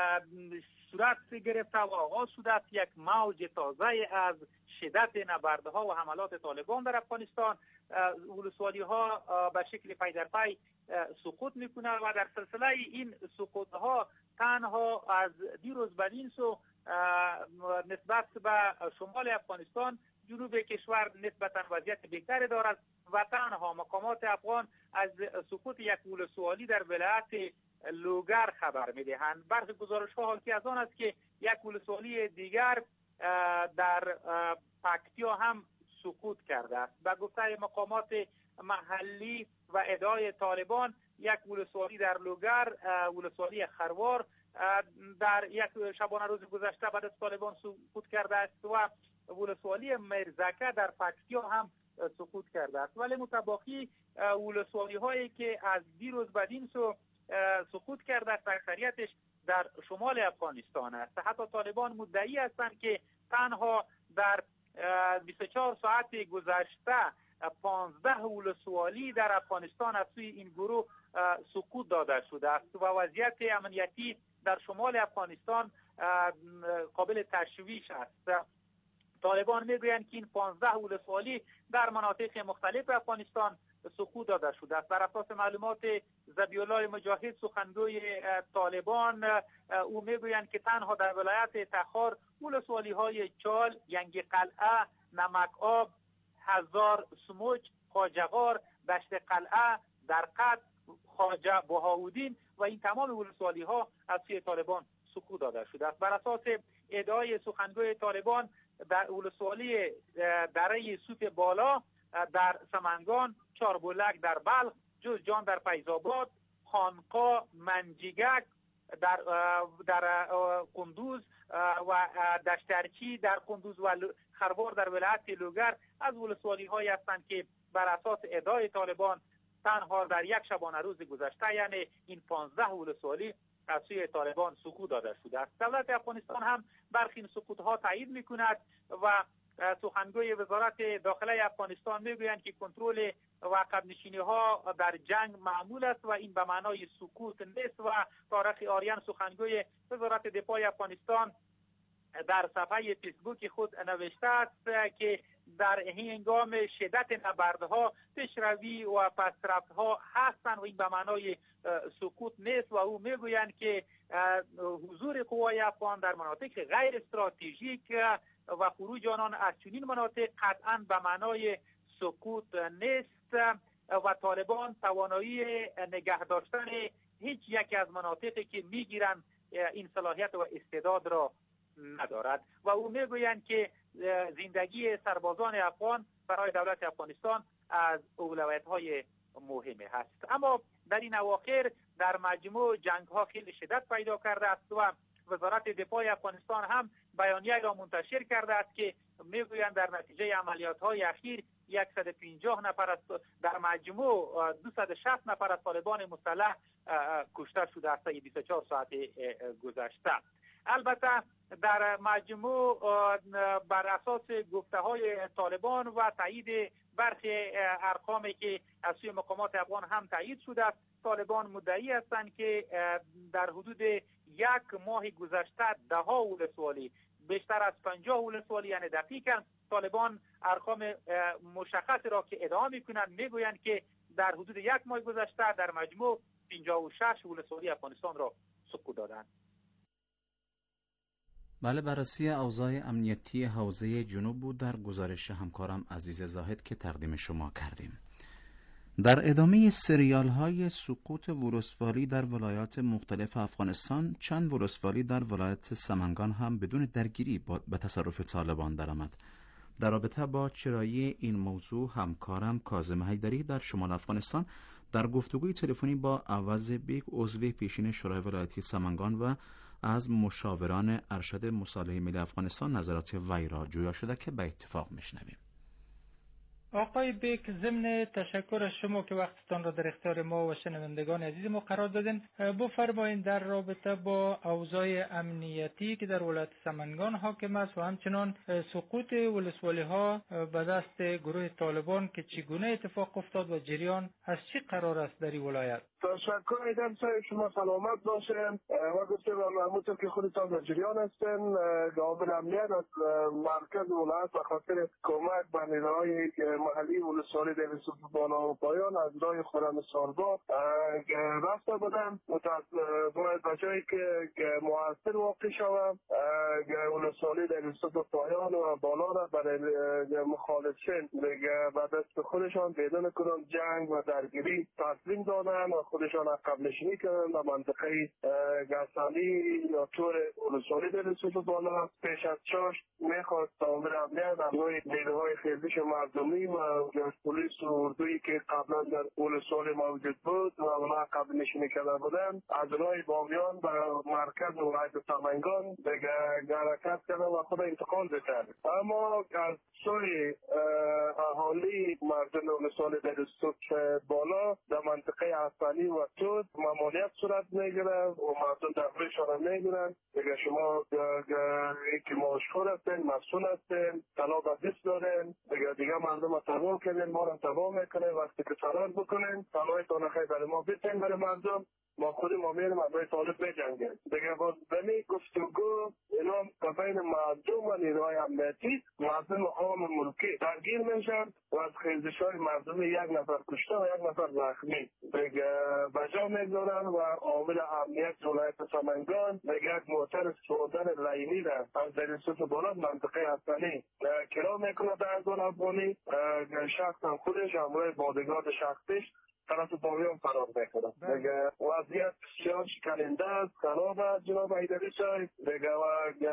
Speaker 7: صورت گرفته و آغاز شده است، یک موج تازه از شدت نبردها و حملات طالبان در افغانستان، ولسوالی‌ها به شکل پی در پی سقوط می‌کنند و در سلسله این سقوط‌ها تنها از دیروز به این سو نسبت به شمال افغانستان جنوب کشور نسبتاً وضعیت بهتری دارد و تنها مقامات افغان از سقوط یک ولسوالی در ولایت لوگر خبر میدهند. برخی گزارش‌ها حاکی از آن است که یک ولسوالی دیگر در پکتیا هم سقوط کرده است. به گفته مقامات محلی و ادعای طالبان، یک ولسوالی در لوگر، ولسوالی خروار، در یک شبانه روز گذشته بعد از طالبان سقوط کرده است و ولسوالی مرزکه در پکتیا هم سقوط کرده است. ولی متباقی ولسوالی هایی که از دیروز بدین سو سقوط کرده است اکثریتش در شمال افغانستان است. حتی طالبان مدعی هستند که تنها در بیست و چهار ساعت گذشته پانزده ولسوالی در افغانستان از سوی این گروه سقوط داده شده است و وضعیت امنیتی در شمال افغانستان قابل تشویش است. طالبان میگویند که این پانزده ولسوالی در مناطق مختلف افغانستان سقوط داده شده است. بر اساس معلومات ذبیح الله مجاهد سخنگوی طالبان، او میگویند که تنها در ولایت تخار ولسوالی های چال، ینگ قلعه، نمک آب، هزار سموج، خواجه‌غار، دشت قلعه، درقد، خواجه بهاودین و این تمام ولسوالی ها از سوی طالبان سقوط داده شده است. بر اساس ادعای سخنگوی طالبان، در ولسوالی دره سوت بالا در سمنگان، چاربولک در بلخ، جوزجان در فیض‌آباد، خانقا، منجیگک در در قندوز و دشترچی در قندوز و خروار در ولایت لوگر از ولسوالی هایی هستند که بر اساس ادعای طالبان تنها در یک شبانه روز گذشته، یعنی این پانزده ولسوالی از سوی طالبان سقوط داده شده است. دولت افغانستان هم برخی این سقوط ها تایید میکند و سخنگوی وزارت داخله افغانستان میگویند که کنترل و عقب نشینی ها در جنگ معمول است و این به معنای سقوط نیست. و طارق آریان سخنگوی وزارت دفاع افغانستان در صفحه فیسبوک خود نوشته است که در هنگام شدت نبردها پیشروی و پسرفت‌ها هستند و این به معنای سقوط نیست و او میگویند که حضور قوای افغان در مناطق غیر استراتژیک و خروج آنان از چنین مناطق قطعاً به معنای سقوط نیست و طالبان توانایی نگه داشتن هیچ یک از مناطقی که میگیرند این صلاحیت و استعداد را ندارد و او میگویند که زندگی سربازان افغان برای دولت افغانستان از اولویت‌های مهمی هست. اما در این اواخر در مجموع جنگ‌ها خیلی شدت پیدا کرده است و وزارت دفاع افغانستان هم بیانیه را منتشر کرده است که میگویند در نتیجه عملیات‌های اخیر صد و پنجاه نفر از در مجموع دویست و شصت نفر از طالبان مسلح کشته شده است در بیست و چهار ساعت گذشته. البته در مجموع بر اساس گفته‌های طالبان و تایید برخی ارقامی که از سوی مقامات افغان هم تایید شده است، طالبان مدعی هستند که در حدود یک ماه گذشته ده ها ولسوالی، بیشتر از پنجاه ولسوالی، یعنی دقیقاً طالبان ارقام مشخصی را که ادعا می‌کنند میگویند که در حدود یک ماه گذشته در مجموع پنجاه و شش ولسوالی افغانستان را سقوط دادند.
Speaker 5: بله، بررسی اوضاع امنیتی حوزه جنوب بود در گزارش همکارم عزیز زاهد که تقدیم شما کردیم. در ادامه سریال های سقوط ولسوالی در ولایات مختلف افغانستان، چند ولسوالی در ولایت سمنگان هم بدون درگیری به تصرف طالبان درآمد. در رابطه با چرایی این موضوع همکارم کاظم حیدری در شمال افغانستان در گفتگوی تلفنی با عوض بیگ عضو پیشین شورای ولایتی سمنگان و از مشاوران ارشد مصالحه ملی افغانستان نظرات وی را جویا شده که به اتفاق میشنویم.
Speaker 8: آقای بیک، ضمن تشکر از شما که وقتتان را در اختیار ما و شنوندگان عزیز ما قرار دادین، بفرمایید در رابطه با اوضاع امنیتی که در ولایت سمنگان حاکم است و همچنان سقوط ولسوالی ها به دست گروه طالبان که چگونه اتفاق افتاد و جریان از چی قرار است در این ولایت؟
Speaker 9: تشکر ایدم صاحب، شما سلامت باشین و گفتیم همونطور که خودتان در جریان هستین، عامل امنیت از مرکز ولایت و خاطر کمک به نیروهای محلی ولسوالی در بالا و پایان از راه خرم ساربا رفته بودن. باید به جایی که موثر واقع شود ولسوالی در پایان و بالا را برای مخالفین به دست خودشان بدون کدام جنگ و درگیری تسلیم دادن و خودشان عقب نشینی کردن و منطقه گرسانی یا طور ولسوالی در سطح بالا پیش از چاش میخواست عامل امنیت از روی نیروهای خیزش مردمی و پلیس و اردویی که قبلا در ولسوالی موجود بود و اونا عقب نشینی کرده بودن از راه بامیان به مرکز ولایت سمنگان دیگه حرکت کردن و خود انتقال بکرد. اما از سوی اهالی مردم ولسوالی در سطح بالا در منطقه اصلی و تود ممانعت صورت میگیره و مردم در رویشان میگیرن. دیگه شما که مشهور هستین، مسئول هستین، طلا به دست دارین، دیگه دیگه مردم تباه کنین، ما را تباه میکنین. وقتی که فرار بکنین طلای تانخی برای ما بیتین برای مردم، ما خود ما میریم از روی طالب بجنگیم. دیگه باز بمی گفتگو اینا بین مردم و نیروهای امنیتی مردم عام ملکی درگیر میشن و از خیزش های مردم یک نفر کشته و یک نفر زخمی دیگه بجا میگذارن و عامل امنیت ولایت سمنگان دیگه یک موتر سودن رینی را از دریسوت بالا منطقه اصلی کرا میکنه در ازان افغانی. شخص هم خودش همراه بادگارد شخصیش طرف بامیان فرار میکنه. دیگه وضعیت بسیار شکننده است، خراب است جناب حیدری صاحب. دیگه و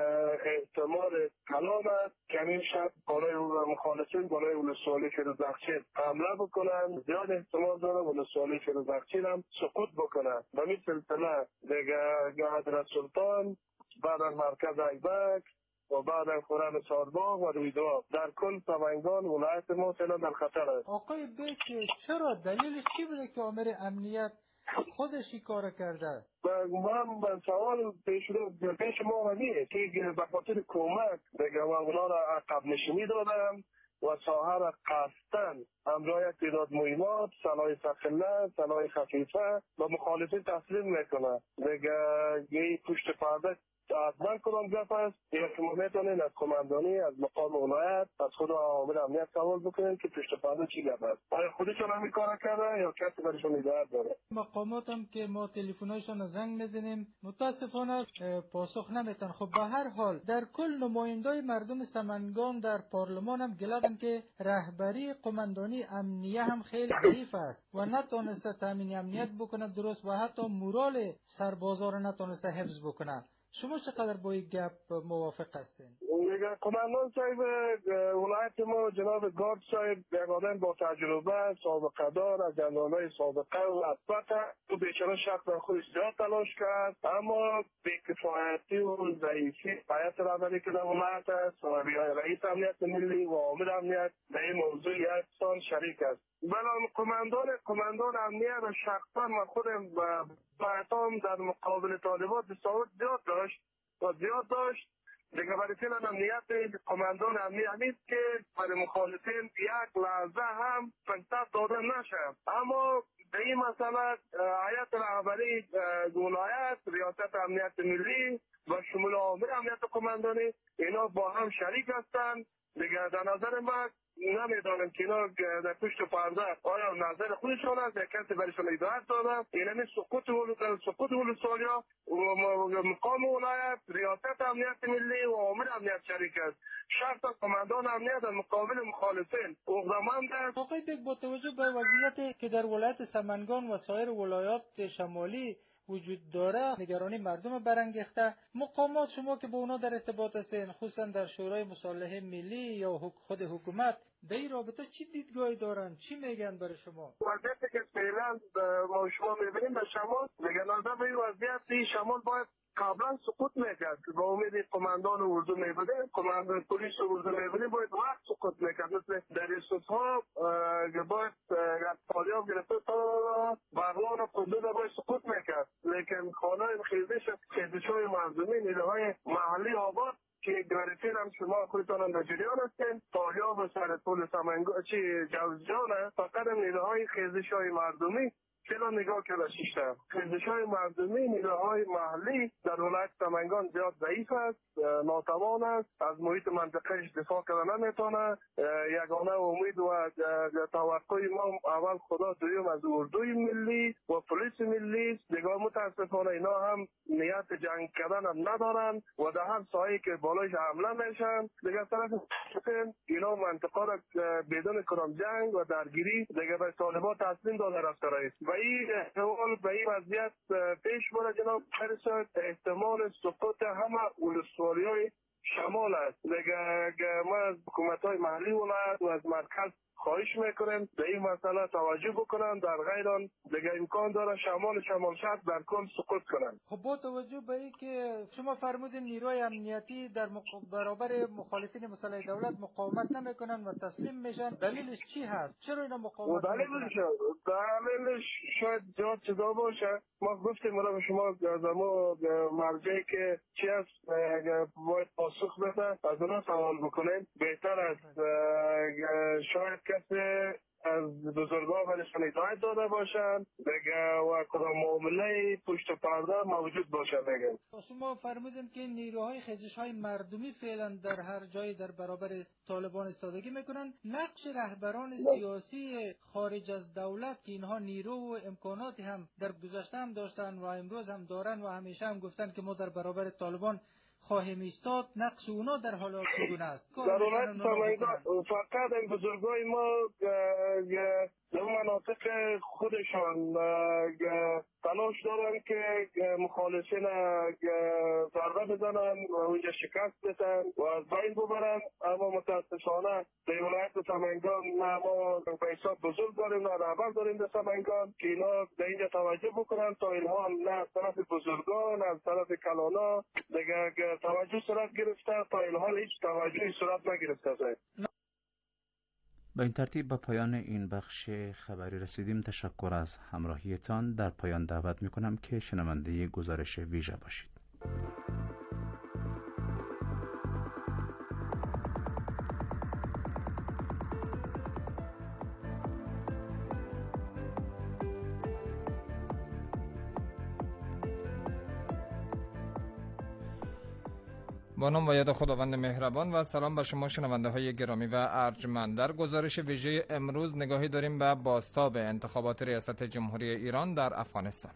Speaker 9: احتمال کلام است که این شب بالای مخالفین بالای ولسوالی فیروزبخشی حمله بکنن. زیاد احتمال داره ولسوالی فیروزبخشی هم سقوط بکنن. به این سلسله دیگه حضرت سلطان بعد از مرکز ایبک و بعد از خرم سارباغ و رویدوها در کل سمنگان ولایت ما فعلا در خطر است.
Speaker 8: آقای بیک، چرا دلیلش چی بوده که آمر امنیت خودشی کار کرده؟
Speaker 9: من به سوال پیش رو پیش ما همیه که به خاطر کمک دیگه و اونا را عقب نشینی دادم و ساحه را قصدن همراه یک تعداد مهمات سلاح ثقیله سلاح خفیفه و مخالفین تسلیم میکنه. دیگه یه پشت پرده حتما کدام گپ است یا که ما میتونین از کماندانی از مقام ولایت از خود عامل امنیت سوال بکنین که پشت پرده چی گپ است؟ آیا خودشون همین کار کردن یا کسی برشون هدایت داره؟
Speaker 8: مقامات هم که ما تلفن‌هایشون زنگ میزنیم متاسفانه پاسخ نمیتن. خب به هر حال در کل نمایندای مردم سمنگان در پارلمان هم گلدن که رهبری قماندانی امنیه هم خیلی ضعیف است و نتونسته تامین امنیت بکنه درست و حتی مورال سربازا رو نتونسته حفظ بکنه. شما چقدر با این گپ موافق هستین؟
Speaker 9: قماندان صاحب ولایت ما جناب گارد صاحب یک آدم با تجربه سابقه دار از جنرالای سابقه و البته تو بیچاره شخص خودش زیاد تلاش کرد اما بی‌کفایتی و ضعیفی هیئت رهبری که در ولایت است و رئیس امنیت ملی و عامل امنیت در این موضوع یکسان شریک است. بلان قماندان قماندان امنیت و شخصا و خودم بعدام در مقابل طالبات تصاوت زیاد داشت و زیاد داشت دیگه برای فعلا امنیت قماندان امنیت نیست که برای مخالفین یک لحظه هم فرصت داده نشه. اما به این مسئله هیئت رهبری ولایت ریاست امنیت ملی و شمول عامل امنیت قماندانی اینا با هم شریک هستند. دیگه در نظر من نمیدانم که اینا در پشت پرده آیا نظر خودشان است یا کسی برایشان هدایت داده. اینمی سقوط سقوط ولسوالیا و مقام ولایت ریاست امنیت ملی و عامل امنیت شریک است. شخص قماندان امنیت در مقابل مخالفین عقده‌مند است.
Speaker 8: آقای بیک، با توجه به وضعیتی که در ولایت سمنگان و سایر ولایات شمالی وجود داره نگرانی مردم برانگیخته، مقامات شما که با اونا در ارتباط هستین خصوصا در شورای مصالحه ملی یا خود حکومت در این رابطه چی دیدگاهی دارن؟ چی میگن برای شما؟
Speaker 9: وضعیتی که فعلا ما شما میبینیم در شمال دیگه نظر به این وضعیت شمال باید قبلا سقوط میکرد. با امید قماندان اردو میبوده، قماندان پلیس اردو میبوده باید وقت سقوط میکرد. مثل در ایسوس ها باید فالیاب گرفته تا بغلان و قدود باید سقوط میکرد. لیکن خانه خیزش خیزش های مردمی نیروهای محلی آباد که گرفتین هم شما خودتان هم در جریان هستین، فالیاب و سر پول سمنگان چی جوزجانه فقط هم نیروهای خیزش های مردمی چرا نگاه کرده شیشتر خیزش های مردمی نیروهای محلی در ولایت سمنگان زیاد ضعیف است، ناتوان است، از محیط منطقهش دفاع کردن نمیتونه. یگانه امید و توقع ما اول خدا، دویم از اردوی ملی و پلیس ملی. دیگه متاسفانه اینا هم نیت جنگ کردن هم ندارن و در هر ساحه‌ای که بالایش حمله میشن. دیگه طرف اینا منطقه را بدون کدام جنگ و درگیری دیگه به طالبان تسلیم داده رفته رئیس. و این احتمال به این وضعیت پیش بره جناب پرسد، احتمال سقوط همه ولسوالی‌های شمال است. دیگه ما از حکومت‌های محلی ولایت و از مرکز خواهش میکنیم به این مسئله توجه بکنن، در غیر آن دیگه امکان داره شمال شمال شرق در کل سقوط کنن.
Speaker 8: خب با توجه به این که شما فرمودین نیروی امنیتی در مق... برابر مخالفین مسلح دولت مقاومت نمیکنن و تسلیم میشن، دلیلش چی هست؟ چرا اینا مقاومت
Speaker 9: دلیلش دلیلش شاید زیاد چیزا باشه. ما گفتیم مولا به شما از اما مرجعی که چی هست باید پاسخ بده از اونا سوال بکنیم. بهتر است شاید کسی از بزرگان ولشان هدایت داده باشند دیگه و کدام معامله پشت پرده موجود باشه. دیگه
Speaker 8: شما فرمودین که نیروهای خیزش های مردمی فعلا در هر جایی در برابر طالبان استادگی میکنن. نقش رهبران سیاسی خارج از دولت که اینها نیرو و امکاناتی هم در گذشته هم داشتن و امروز هم دارن و همیشه هم گفتن که ما در برابر طالبان خواهیم ایستاد، نقش اونا در حال چگونه است؟
Speaker 9: در ولایت سمنگان فقط این بزرگای ما در مناطق خودشان تلاش دارن که مخالفین ضربه بزنن و اونجا شکست بدن و از بین ببرن. اما متاسفانه در ولایت سمنگان ما به حساب بزرگ داریم، نه رهبر داریم در سمنگان که اینا در اینجا توجه بکنن تا الان نه از طرف بزرگان از طرف کلانا دیگه توجه صورت گرفته، تا الان هیچ توجهی صورت نگرفته.
Speaker 5: به این ترتیب به پایان این بخش خبری رسیدیم. تشکر از همراهیتان. در پایان دعوت می کنم که شنونده گزارش ویژه باشید.
Speaker 10: با نام و یاد خداوند مهربان و سلام به شما شنونده های گرامی و ارجمند. در گزارش ویژه امروز نگاهی داریم به بازتاب انتخابات ریاست جمهوری ایران در افغانستان.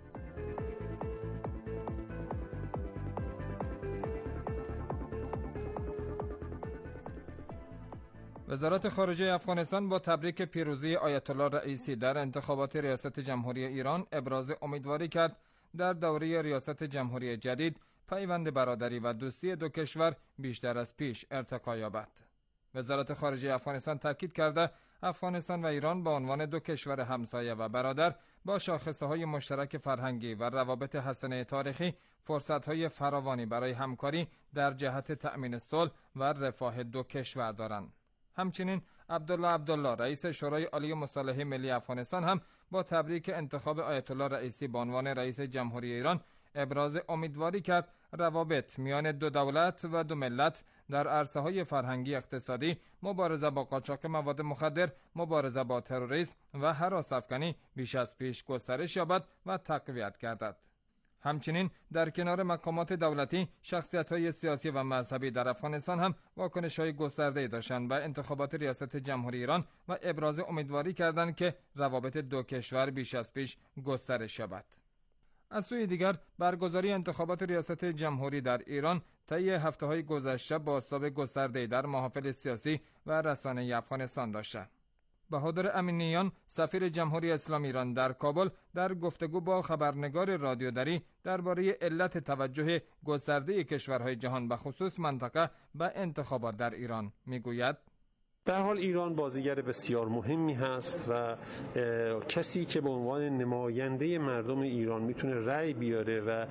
Speaker 10: وزارت خارجه افغانستان با تبریک پیروزی آیت الله رئیسی در انتخابات ریاست جمهوری ایران ابراز امیدواری کرد در دوره ریاست جمهوری جدید پیوند برادری و دوستی دو کشور بیشتر از پیش ارتقا یابد. وزارت خارجه افغانستان تاکید کرده افغانستان و ایران به عنوان دو کشور همسایه و برادر با شاخصه‌های مشترک فرهنگی و روابط حسنه تاریخی فرصت‌های فراوانی برای همکاری در جهت تأمین صلح و رفاه دو کشور دارند. همچنین عبدالله عبدالله رئیس شورای عالی مصالحه ملی افغانستان هم با تبریک انتخاب آیت الله رئیسی به عنوان رئیس جمهوری ایران ابراز امیدواری کرد روابط میان دو دولت و دو ملت در عرصه‌های فرهنگی، اقتصادی، مبارزه با قاچاق مواد مخدر، مبارزه با تروریسم و هراس‌افکنی بیش از پیش گسترش یابد و تقویت گردد. همچنین در کنار مقامات دولتی، شخصیت‌های سیاسی و مذهبی در افغانستان هم واکنش‌های گسترده‌ای داشتند به انتخابات ریاست جمهوری ایران و ابراز امیدواری کردند که روابط دو کشور بیش از پیش گسترش یابد. از سوی دیگر برگزاری انتخابات ریاست جمهوری در ایران طی هفته‌های گذشته بازتاب گسترده‌ای در محافل سیاسی و رسانه‌ای افغانستان داشته. بهادر امینیان سفیر جمهوری اسلامی ایران در کابل در گفتگو با خبرنگار رادیودری درباره علت توجه گسترده کشورهای جهان به خصوص منطقه به انتخابات در ایران میگوید:
Speaker 11: به هر حال ایران بازیگر بسیار مهمی هست و کسی که به عنوان نماینده مردم ایران میتونه رأی بیاره و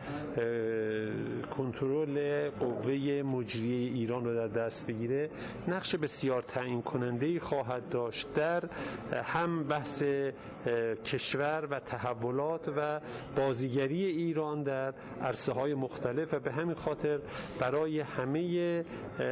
Speaker 11: کنترل قوه مجریه ایران رو در دست بگیره، نقش بسیار تعیین کننده‌ای خواهد داشت در هم بحث کشور و تحولات و بازیگری ایران در عرصه‌های مختلف و به همین خاطر برای همه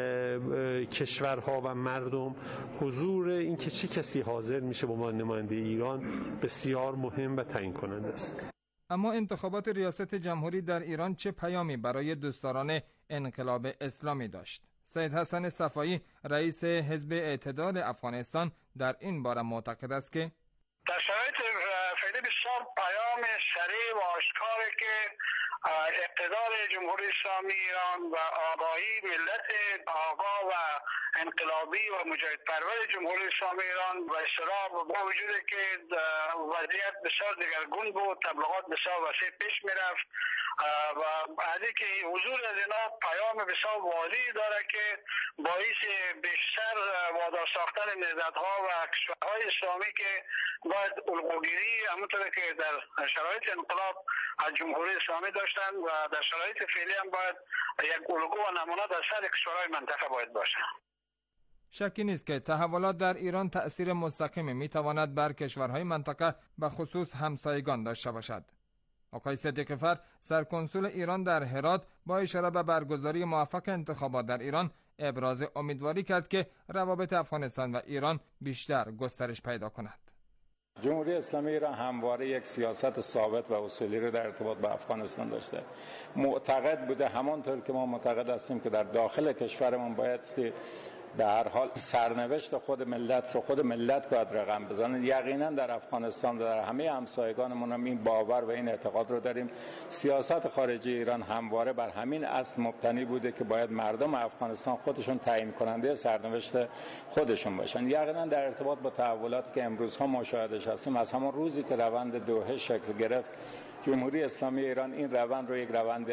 Speaker 11: کشورها و مردم حضور اینکه چه کسی حاضر میشه به عنوان نماینده ایران بسیار مهم و تعیین کننده است.
Speaker 10: اما انتخابات ریاست جمهوری در ایران چه پیامی برای دوستداران انقلاب اسلامی داشت؟ سید حسن صفایی رئیس حزب اعتدال افغانستان در این باره معتقد است که
Speaker 12: در شرایط فعلی بسیار پیام صریح و آشکاره که اقتدار جمهوری اسلامی ایران و آگاهی ملت آگاه و انقلابی و مجاهدپرور جمهوری اسلامی ایران و اصطلاح با وجود که وضعیت بسیار دگرگون بود، تبلیغات بسیار وسیع پیش میرفت و بعدی که حضور از اینا پیام بسیار واضحی داره که باعث بیشتر وادار ساختن ملت‌ها و کشورهای اسلامی که باید الگوگیری همونطور که در شرایط انقلاب از جمهوری اسلامی داشتن و در شرایط فعلی هم باید یک الگو و نمونه در سر کشورهای منطقه باید باشه.
Speaker 10: شکی نیست که تحولات در ایران تأثیر مستقیمی میتواند بر کشورهای منطقه به خصوص همسایگان داشته باشد. آقای صدیق فر سرکنسول ایران در هرات با اشاره به برگزاری موفق انتخابات در ایران ابراز امیدواری کرد که روابط افغانستان و ایران بیشتر گسترش پیدا کند.
Speaker 13: جمهوری اسلامی ایران همواره یک سیاست ثابت و اصولی رو در ارتباط با افغانستان داشته. معتقد بوده همانطور که ما معتقد هستیم که در داخل کشورمون باید به هر حال سرنوشت خود ملت رو خود ملت باید رقم بزنه. یقینا در افغانستان و در همه همسایگانمون هم این باور و این اعتقاد رو داریم. سیاست خارجی ایران همواره بر همین اصل مبتنی بوده که باید مردم افغانستان خودشون تعیین کننده سرنوشت خودشون باشن. یقینا در ارتباط با تحولاتی که امروز ها مشاهدهش هستیم، از همون روزی که روند دوحه شکل گرفت، جمهوری اسلامی ایران این روند رو یک روند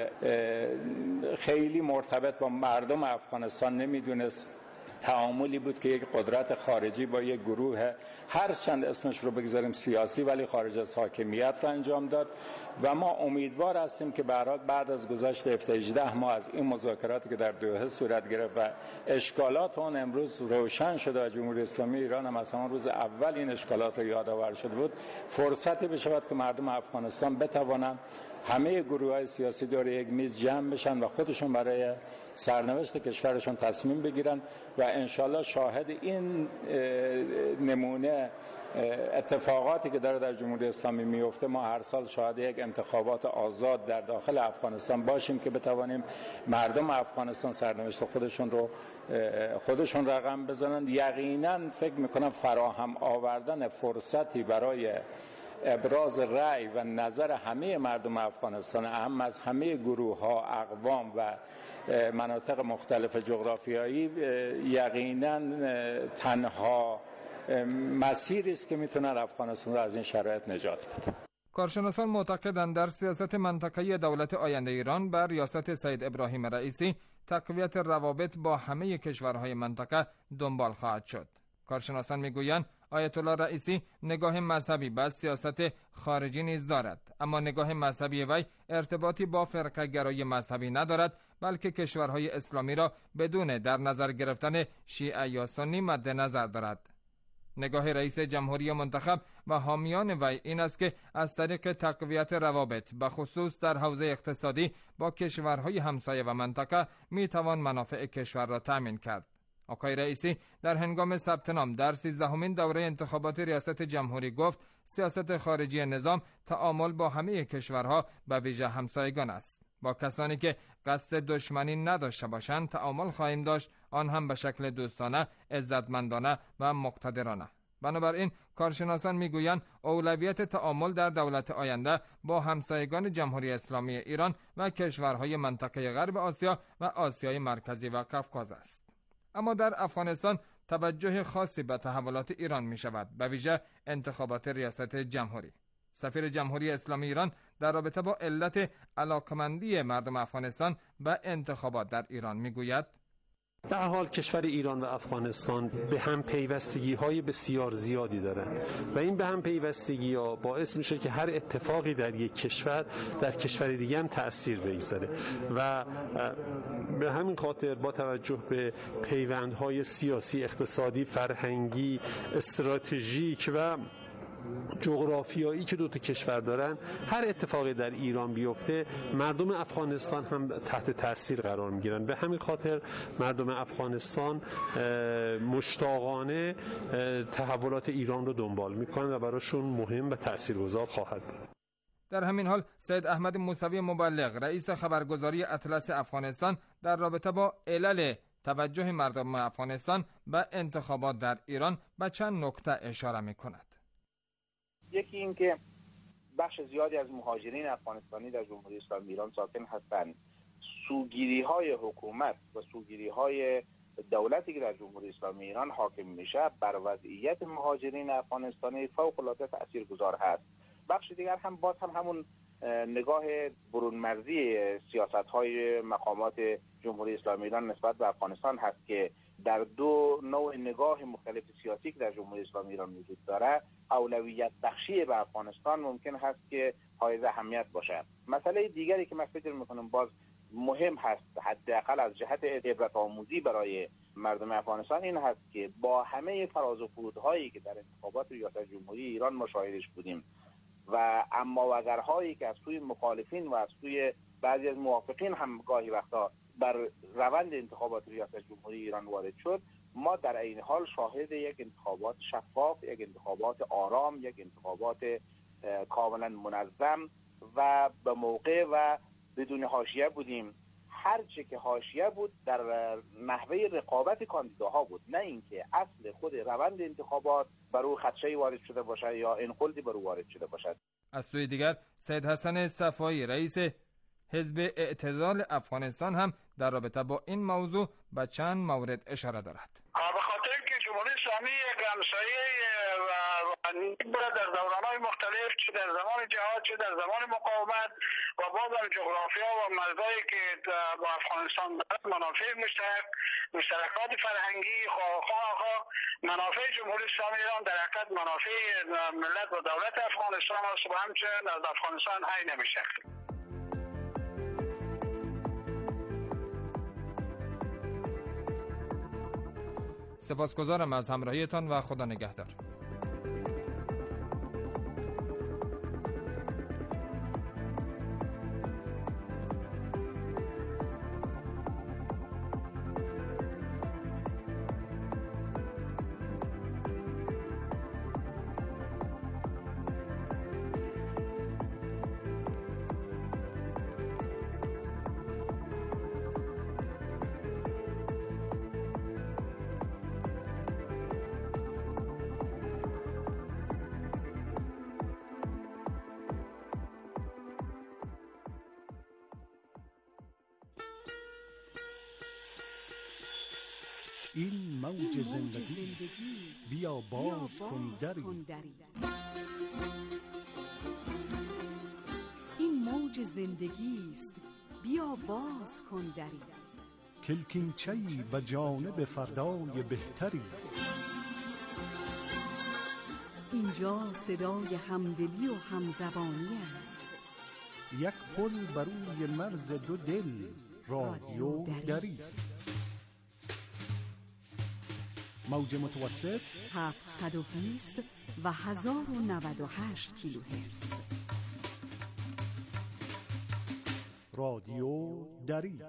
Speaker 13: خیلی مرتبط با مردم افغانستان نمیدونست. تعاملی بود که یک قدرت خارجی با یک گروه هر چند اسمش رو بگذاریم سیاسی ولی خارج از حاکمیت رو انجام داد و ما امیدوار هستیم که برات بعد از گذشت هفده ماه از این مذاکراتی که در دوحه صورت گرفت و اشکالات اون امروز روشن شده و جمهوری اسلامی ایران هم از همون روز اول این اشکالات رو یادآور شده بود، فرصتی بشود که مردم افغانستان بتوانند همه گروه‌های سیاسی دور یک میز جمع بشن و خودشون برای سرنوشت کشورشون تصمیم بگیرن و انشالله شاهد این نمونه اتفاقاتی که داره در جمهوری اسلامی میفته ما هر سال شاهد یک انتخابات آزاد در داخل افغانستان باشیم که بتوانیم مردم افغانستان سرنوشت خودشون رو خودشون رقم بزنن. یقینا فکر میکنم فراهم آوردن فرصتی برای ابراز رأی و نظر همه مردم افغانستان، اهم از همه گروه ها، اقوام و مناطق مختلف جغرافیایی، یقینا تنها مسیری است که میتونه افغانستان را از این شرایط نجات بده.
Speaker 10: کارشناسان معتقدند در سیاست منطقه‌ای دولت آینده ایران بر ریاست سید ابراهیم رئیسی تقویت روابط با همه کشورهای منطقه دنبال خواهد شد. کارشناسان میگویند آیت الله رئیسی نگاه مذهبی به سیاست خارجی نیز دارد، اما نگاه مذهبی وی ارتباطی با فرقه گرایی مذهبی ندارد، بلکه کشورهای اسلامی را بدون در نظر گرفتن شیعه یا سنی مد نظر دارد. نگاه رئیس جمهوری منتخب و حامیان وی این است که از طریق تقویت روابط به خصوص در حوزه اقتصادی با کشورهای همسایه و منطقه می توان منافع کشور را تامین کرد. آقای رئیسی در هنگام ثبت نام در سیزدهمین دوره انتخابات ریاست جمهوری گفت سیاست خارجی نظام تعامل با همه کشورها به ویژه همسایگان است. با کسانی که قصد دشمنی نداشته باشند تعامل خواهیم داشت، آن هم به شکل دوستانه، عزتمندانه و مقتدرانه. بنابراین کارشناسان میگویند اولویت تعامل در دولت آینده با همسایگان جمهوری اسلامی ایران و کشورهای منطقه غرب آسیا و آسیای مرکزی و قفقاز است. اما در افغانستان توجه خاصی به تحولات ایران می شود، به ویژه انتخابات ریاست جمهوری. سفیر جمهوری اسلامی ایران در رابطه با علت علاقمندی مردم افغانستان به انتخابات در ایران می گوید
Speaker 11: به هر حال کشور ایران و افغانستان به هم پیوستگی های بسیار زیادی دارند و این به هم پیوستگی ها باعث میشه که هر اتفاقی در یک کشور در کشور دیگه هم تأثیر بگذاره و به همین خاطر با توجه به پیوندهای سیاسی، اقتصادی، فرهنگی، استراتژیک و جغرافیایی که دو تا کشور دارن، هر اتفاقی در ایران بیفته مردم افغانستان هم تحت تاثیر قرار میگیرن. به همین خاطر مردم افغانستان مشتاقانه تحولات ایران رو دنبال میکنن و براشون مهم و تاثیرگذار خواهد بود.
Speaker 10: در همین حال سید احمد موسوی مبلغ رئیس خبرگزاری اطلس افغانستان در رابطه با علل توجه مردم افغانستان به انتخابات در ایران به چند نکته اشاره میکند.
Speaker 14: یکی این که بخش زیادی از مهاجرین افغانستانی در جمهوری اسلامی ایران ساکن هستند. سوگیری های حکومت و سوگیری های دولتی که در جمهوری اسلامی ایران حاکم میشه بر وضعیت مهاجرین افغانستانی فوق العاده تاثیرگذار هست. بخش دیگر هم باز هم همون نگاه برونمرزی سیاست های مقامات جمهوری اسلامی ایران نسبت به افغانستان هست که در دو نوع نگاه مختلف سیاسی که در جمهوری اسلامی ایران وجود داره، اولویت بخشی به افغانستان ممکن هست که حائز اهمیت باشه. مسئله دیگری که من فکر میکنم باز مهم هست، حداقل از جهت عبرت آموزی برای مردم افغانستان، این هست که با همه فراز و فرودهایی که در انتخابات ریاست جمهوری ایران مشاهدش بودیم و اما و اگرهایی که از سوی مخالفین و از سوی بعضی از موافقین هم گاهی وقتا بر روند انتخابات ریاست جمهوری ایران وارد شد، ما در این حال شاهد یک انتخابات شفاف، یک انتخابات آرام، یک انتخابات کاملا منظم و به موقع و بدون حاشیه بودیم. هر چه که حاشیه بود در نحوه رقابت کاندیداها بود، نه اینکه اصل خود روند انتخابات بر او خدشه‌ای وارد شده باشد یا انقلابی بر او وارد شده باشد.
Speaker 10: از سوی دیگر سید حسن صفایی رئیس حزب اعتدال افغانستان هم در رابطه با این موضوع به چند مورد اشاره دارد.
Speaker 12: به خاطر که جمهوری اسلامی یک همسایه در دوران‌های مختلف، چه در زمان جهاد چه در زمان مقاومت و بعض از جغرافیا و مرزایی که با افغانستان دارد، منافع مشترک، مشترکات فرهنگی، خواهان منافع جمهوری اسلامی ایران در حقیقت منافع ملت و دولت افغانستان است و همچنین از افغانستان عین نمیشه.
Speaker 10: سپاسگزارم از همراهیتان و خدا نگهدار.
Speaker 15: این موج زندگی است، بیا باز کن دری.
Speaker 16: این موج زندگی است، بیا باز کن دری.
Speaker 15: کلکینچه‌ای به جانب فردای بهتری.
Speaker 16: اینجا صدای همدلی و همزبانی است.
Speaker 15: یک پل بر روی مرز دو دل، رادیو دری. موج متوسط
Speaker 16: هفتصد و بیست و هزار و نود و هشت کیلوهرتز.
Speaker 15: رادیو دری.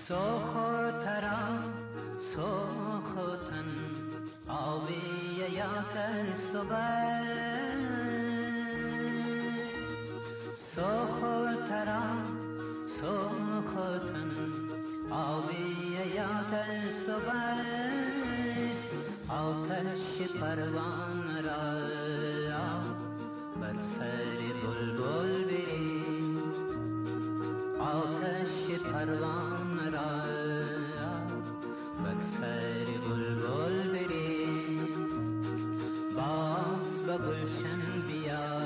Speaker 17: سوخوترا سوخوتن آبی یا کسبه سوخوترا سوخوتن آبی یا کسبه آتش پروان را بر سر بلبل بری آتش پروان را بر سر بلبل بری باز به گلشن بیا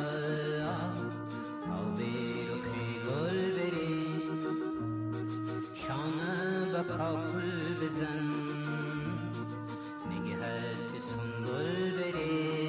Speaker 17: آبی رخی گل بری شانه به کاکل بزن نگهت سنبل بری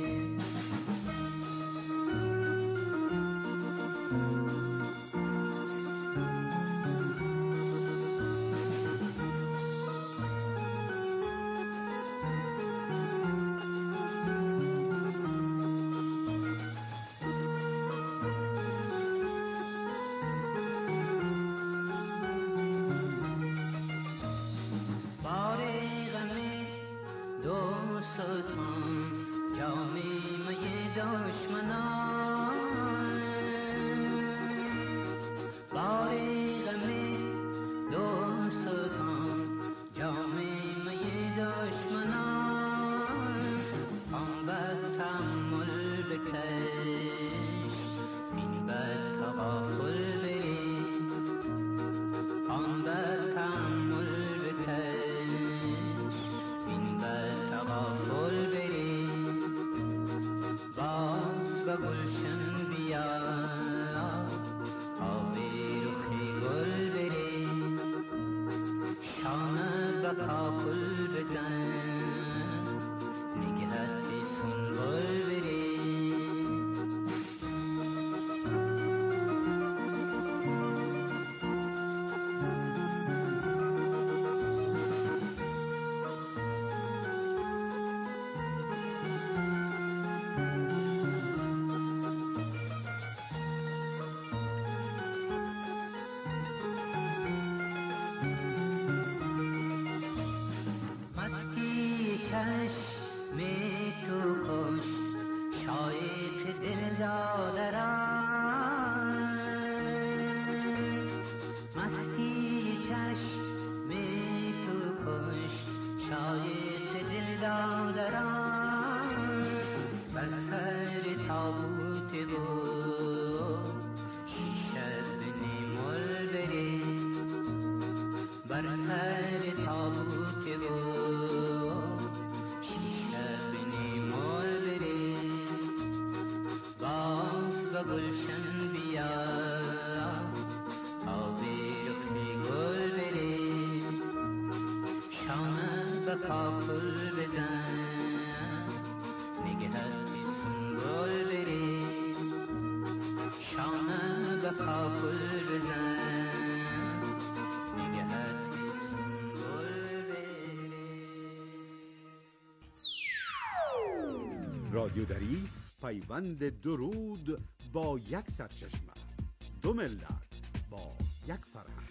Speaker 15: رادیودری پیوند درود با یک سرچشمه، دو ملت با یک فرهنگ.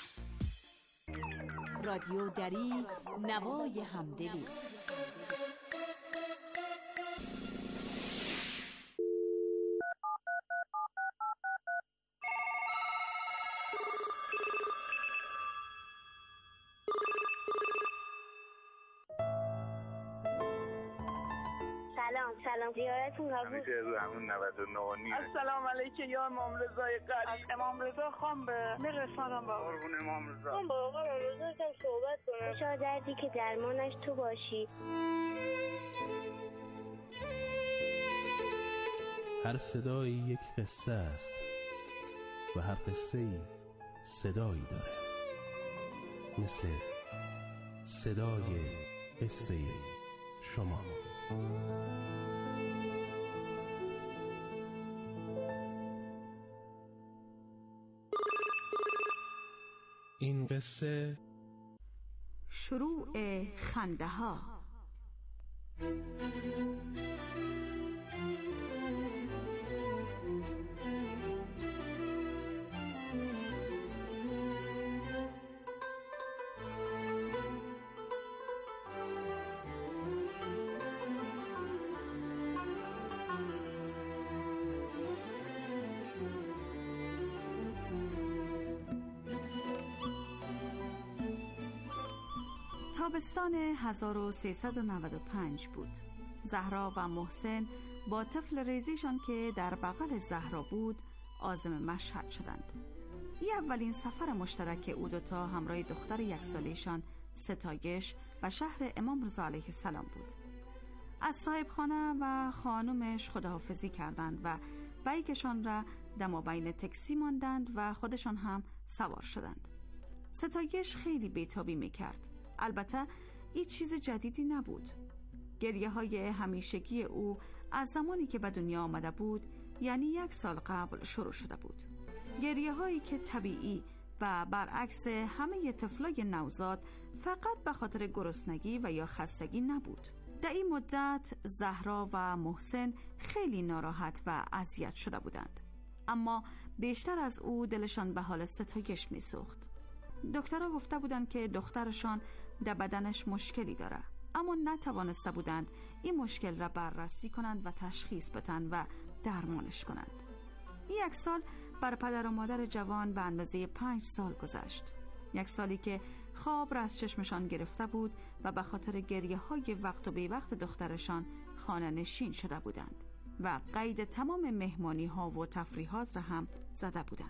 Speaker 16: رادیودری نوای همدلی.
Speaker 18: سلام سلام زیارتون قبول.
Speaker 19: همیشه رو همون نود و نه و نیم.
Speaker 20: السلام علیکم یا امام رضای قریب. امام رضا خان به میرسانم با
Speaker 19: قربون امام رضا.
Speaker 18: من با آقا رضا کم صحبت کنم. شاید دردی که درمانش تو باشی.
Speaker 21: هر صدایی یک قصه است و هر قصه‌ای صدایی داره، مثل صدای قصه شما. این قصه
Speaker 16: شروع خنده ها. تابستان هزار و سیصد و نود و پنج بود. زهرا و محسن با طفل ریزیشان که در بغل زهرا بود عازم مشهد شدند. این اولین سفر مشترک او دوتا همراه دختر یک سالشان ستایش و شهر امام رضا علیه السلام بود. از صاحب خانه و خانومش خداحافظی کردند و بیکشان را دمابین تکسی ماندند و خودشان هم سوار شدند. ستایش خیلی بیتابی میکرد. البته این چیز جدیدی نبود. گریه های همیشگی او از زمانی که به دنیا آمده بود، یعنی یک سال قبل شروع شده بود. گریه هایی که طبیعی و برعکس همه طفلای نوزاد فقط به خاطر گرسنگی و یا خستگی نبود. در این مدت زهرا و محسن خیلی ناراحت و اذیت شده بودند، اما بیشتر از او دلشان به حال ستایش می سوخت. دکترها گفته بودند که دخترشان در بدنش مشکلی داره، اما نتوانسته بودند این مشکل را بررسی کنند و تشخیص بدن و درمانش کنند. این یک سال بر پدر و مادر جوان به اندازه پنج سال گذشت. یک سالی که خواب را از چشمشان گرفته بود و به خاطر گریه های وقت و بی وقت دخترشان خانه نشین شده بودند و قید تمام مهمانی ها و تفریحات را هم زده بودند.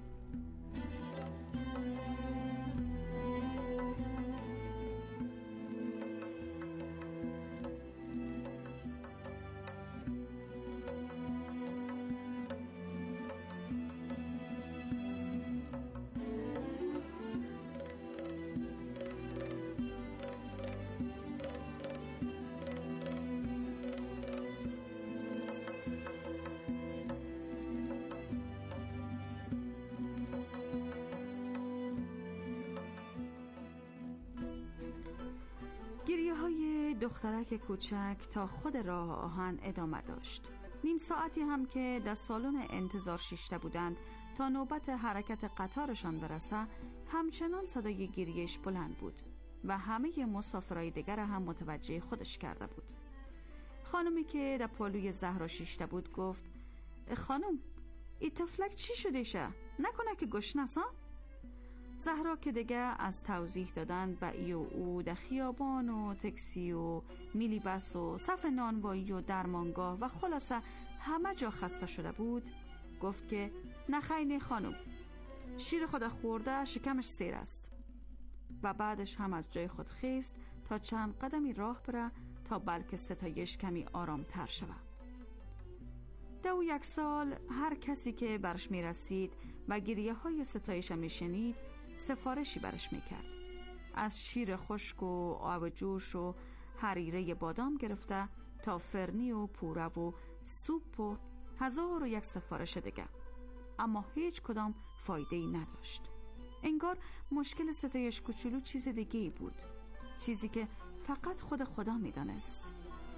Speaker 16: گریه های دخترک کوچک تا خود راه آهن ادامه داشت. نیم ساعتی هم که در سالن انتظار شیشته بودند تا نوبت حرکت قطارشان برسه، همچنان صدای گریهش بلند بود و همه مسافرای دیگر هم متوجه خودش کرده بود. خانمی که در پالوی زهرا شیشته بود گفت: خانم، این طفلک چی شده شه؟ نکنه که گشنه است؟ زهرا که دیگه از توضیح دادن به ای و او در خیابان و تکسی و میلی بس و صف نانوایی و درمانگاه و خلاصه همه جا خسته شده بود، گفت که نخیر خانم، شیر خود خورده، شکمش سیر است. و بعدش هم از جای خود خیست تا چند قدمی راه بره تا بلکه ستایش کمی آرام تر شود. دو یک سال هر کسی که برش می رسید و گریه های ستایش می شنید سفارشی برش می کرد. از شیر خشک و آب جوش و حریره بادام گرفته تا فرنی و پوره و سوپ و هزار و یک سفارش دیگه، اما هیچ کدام فایده ای نداشت. انگار مشکل ستایش کوچولو چیز دیگه ای بود، چیزی که فقط خود خدا می دانست.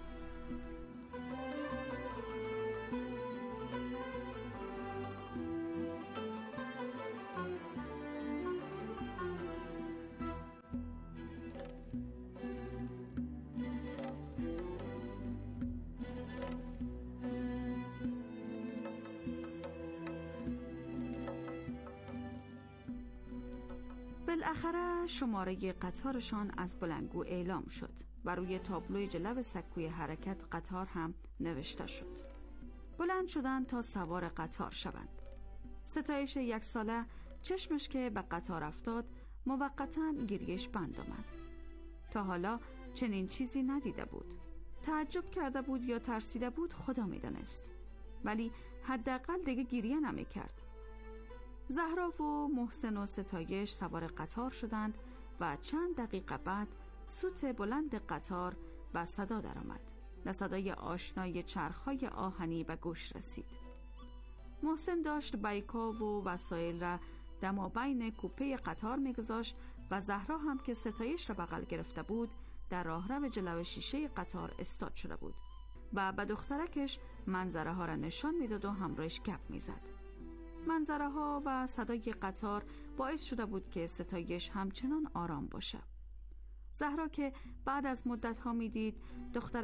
Speaker 16: بالاخره شماره قطارشان از بلندگو اعلام شد و روی تابلوی جلو سکوی حرکت قطار هم نوشته شد. بلند شدند تا سوار قطار شوند. ستایش یک ساله چشمش که به قطار افتاد موقتاً گریهش بند آمد. تا حالا چنین چیزی ندیده بود. تعجب کرده بود یا ترسیده بود خدا میدانست، ولی حداقل دیگه گریه نمی کرد. زهرا و محسن و ستایش سوار قطار شدند و چند دقیقه بعد سوت بلند قطار و صدا درآمد و صدای آشنای چرخهای آهنی به گوش رسید. محسن داشت بیکا و وسایل را دمابین کوپه قطار میگذاشت و زهرا هم که ستایش را بغل گرفته بود در راهرو جلو شیشه قطار استاد شده بود و به دخترکش منظره ها را نشان میداد و همراهش گپ میزد. منظره ها و صدای قطار باعث شده بود که ستایش همچنان آرام باشه. زهرا که بعد از مدت ها می دید دختر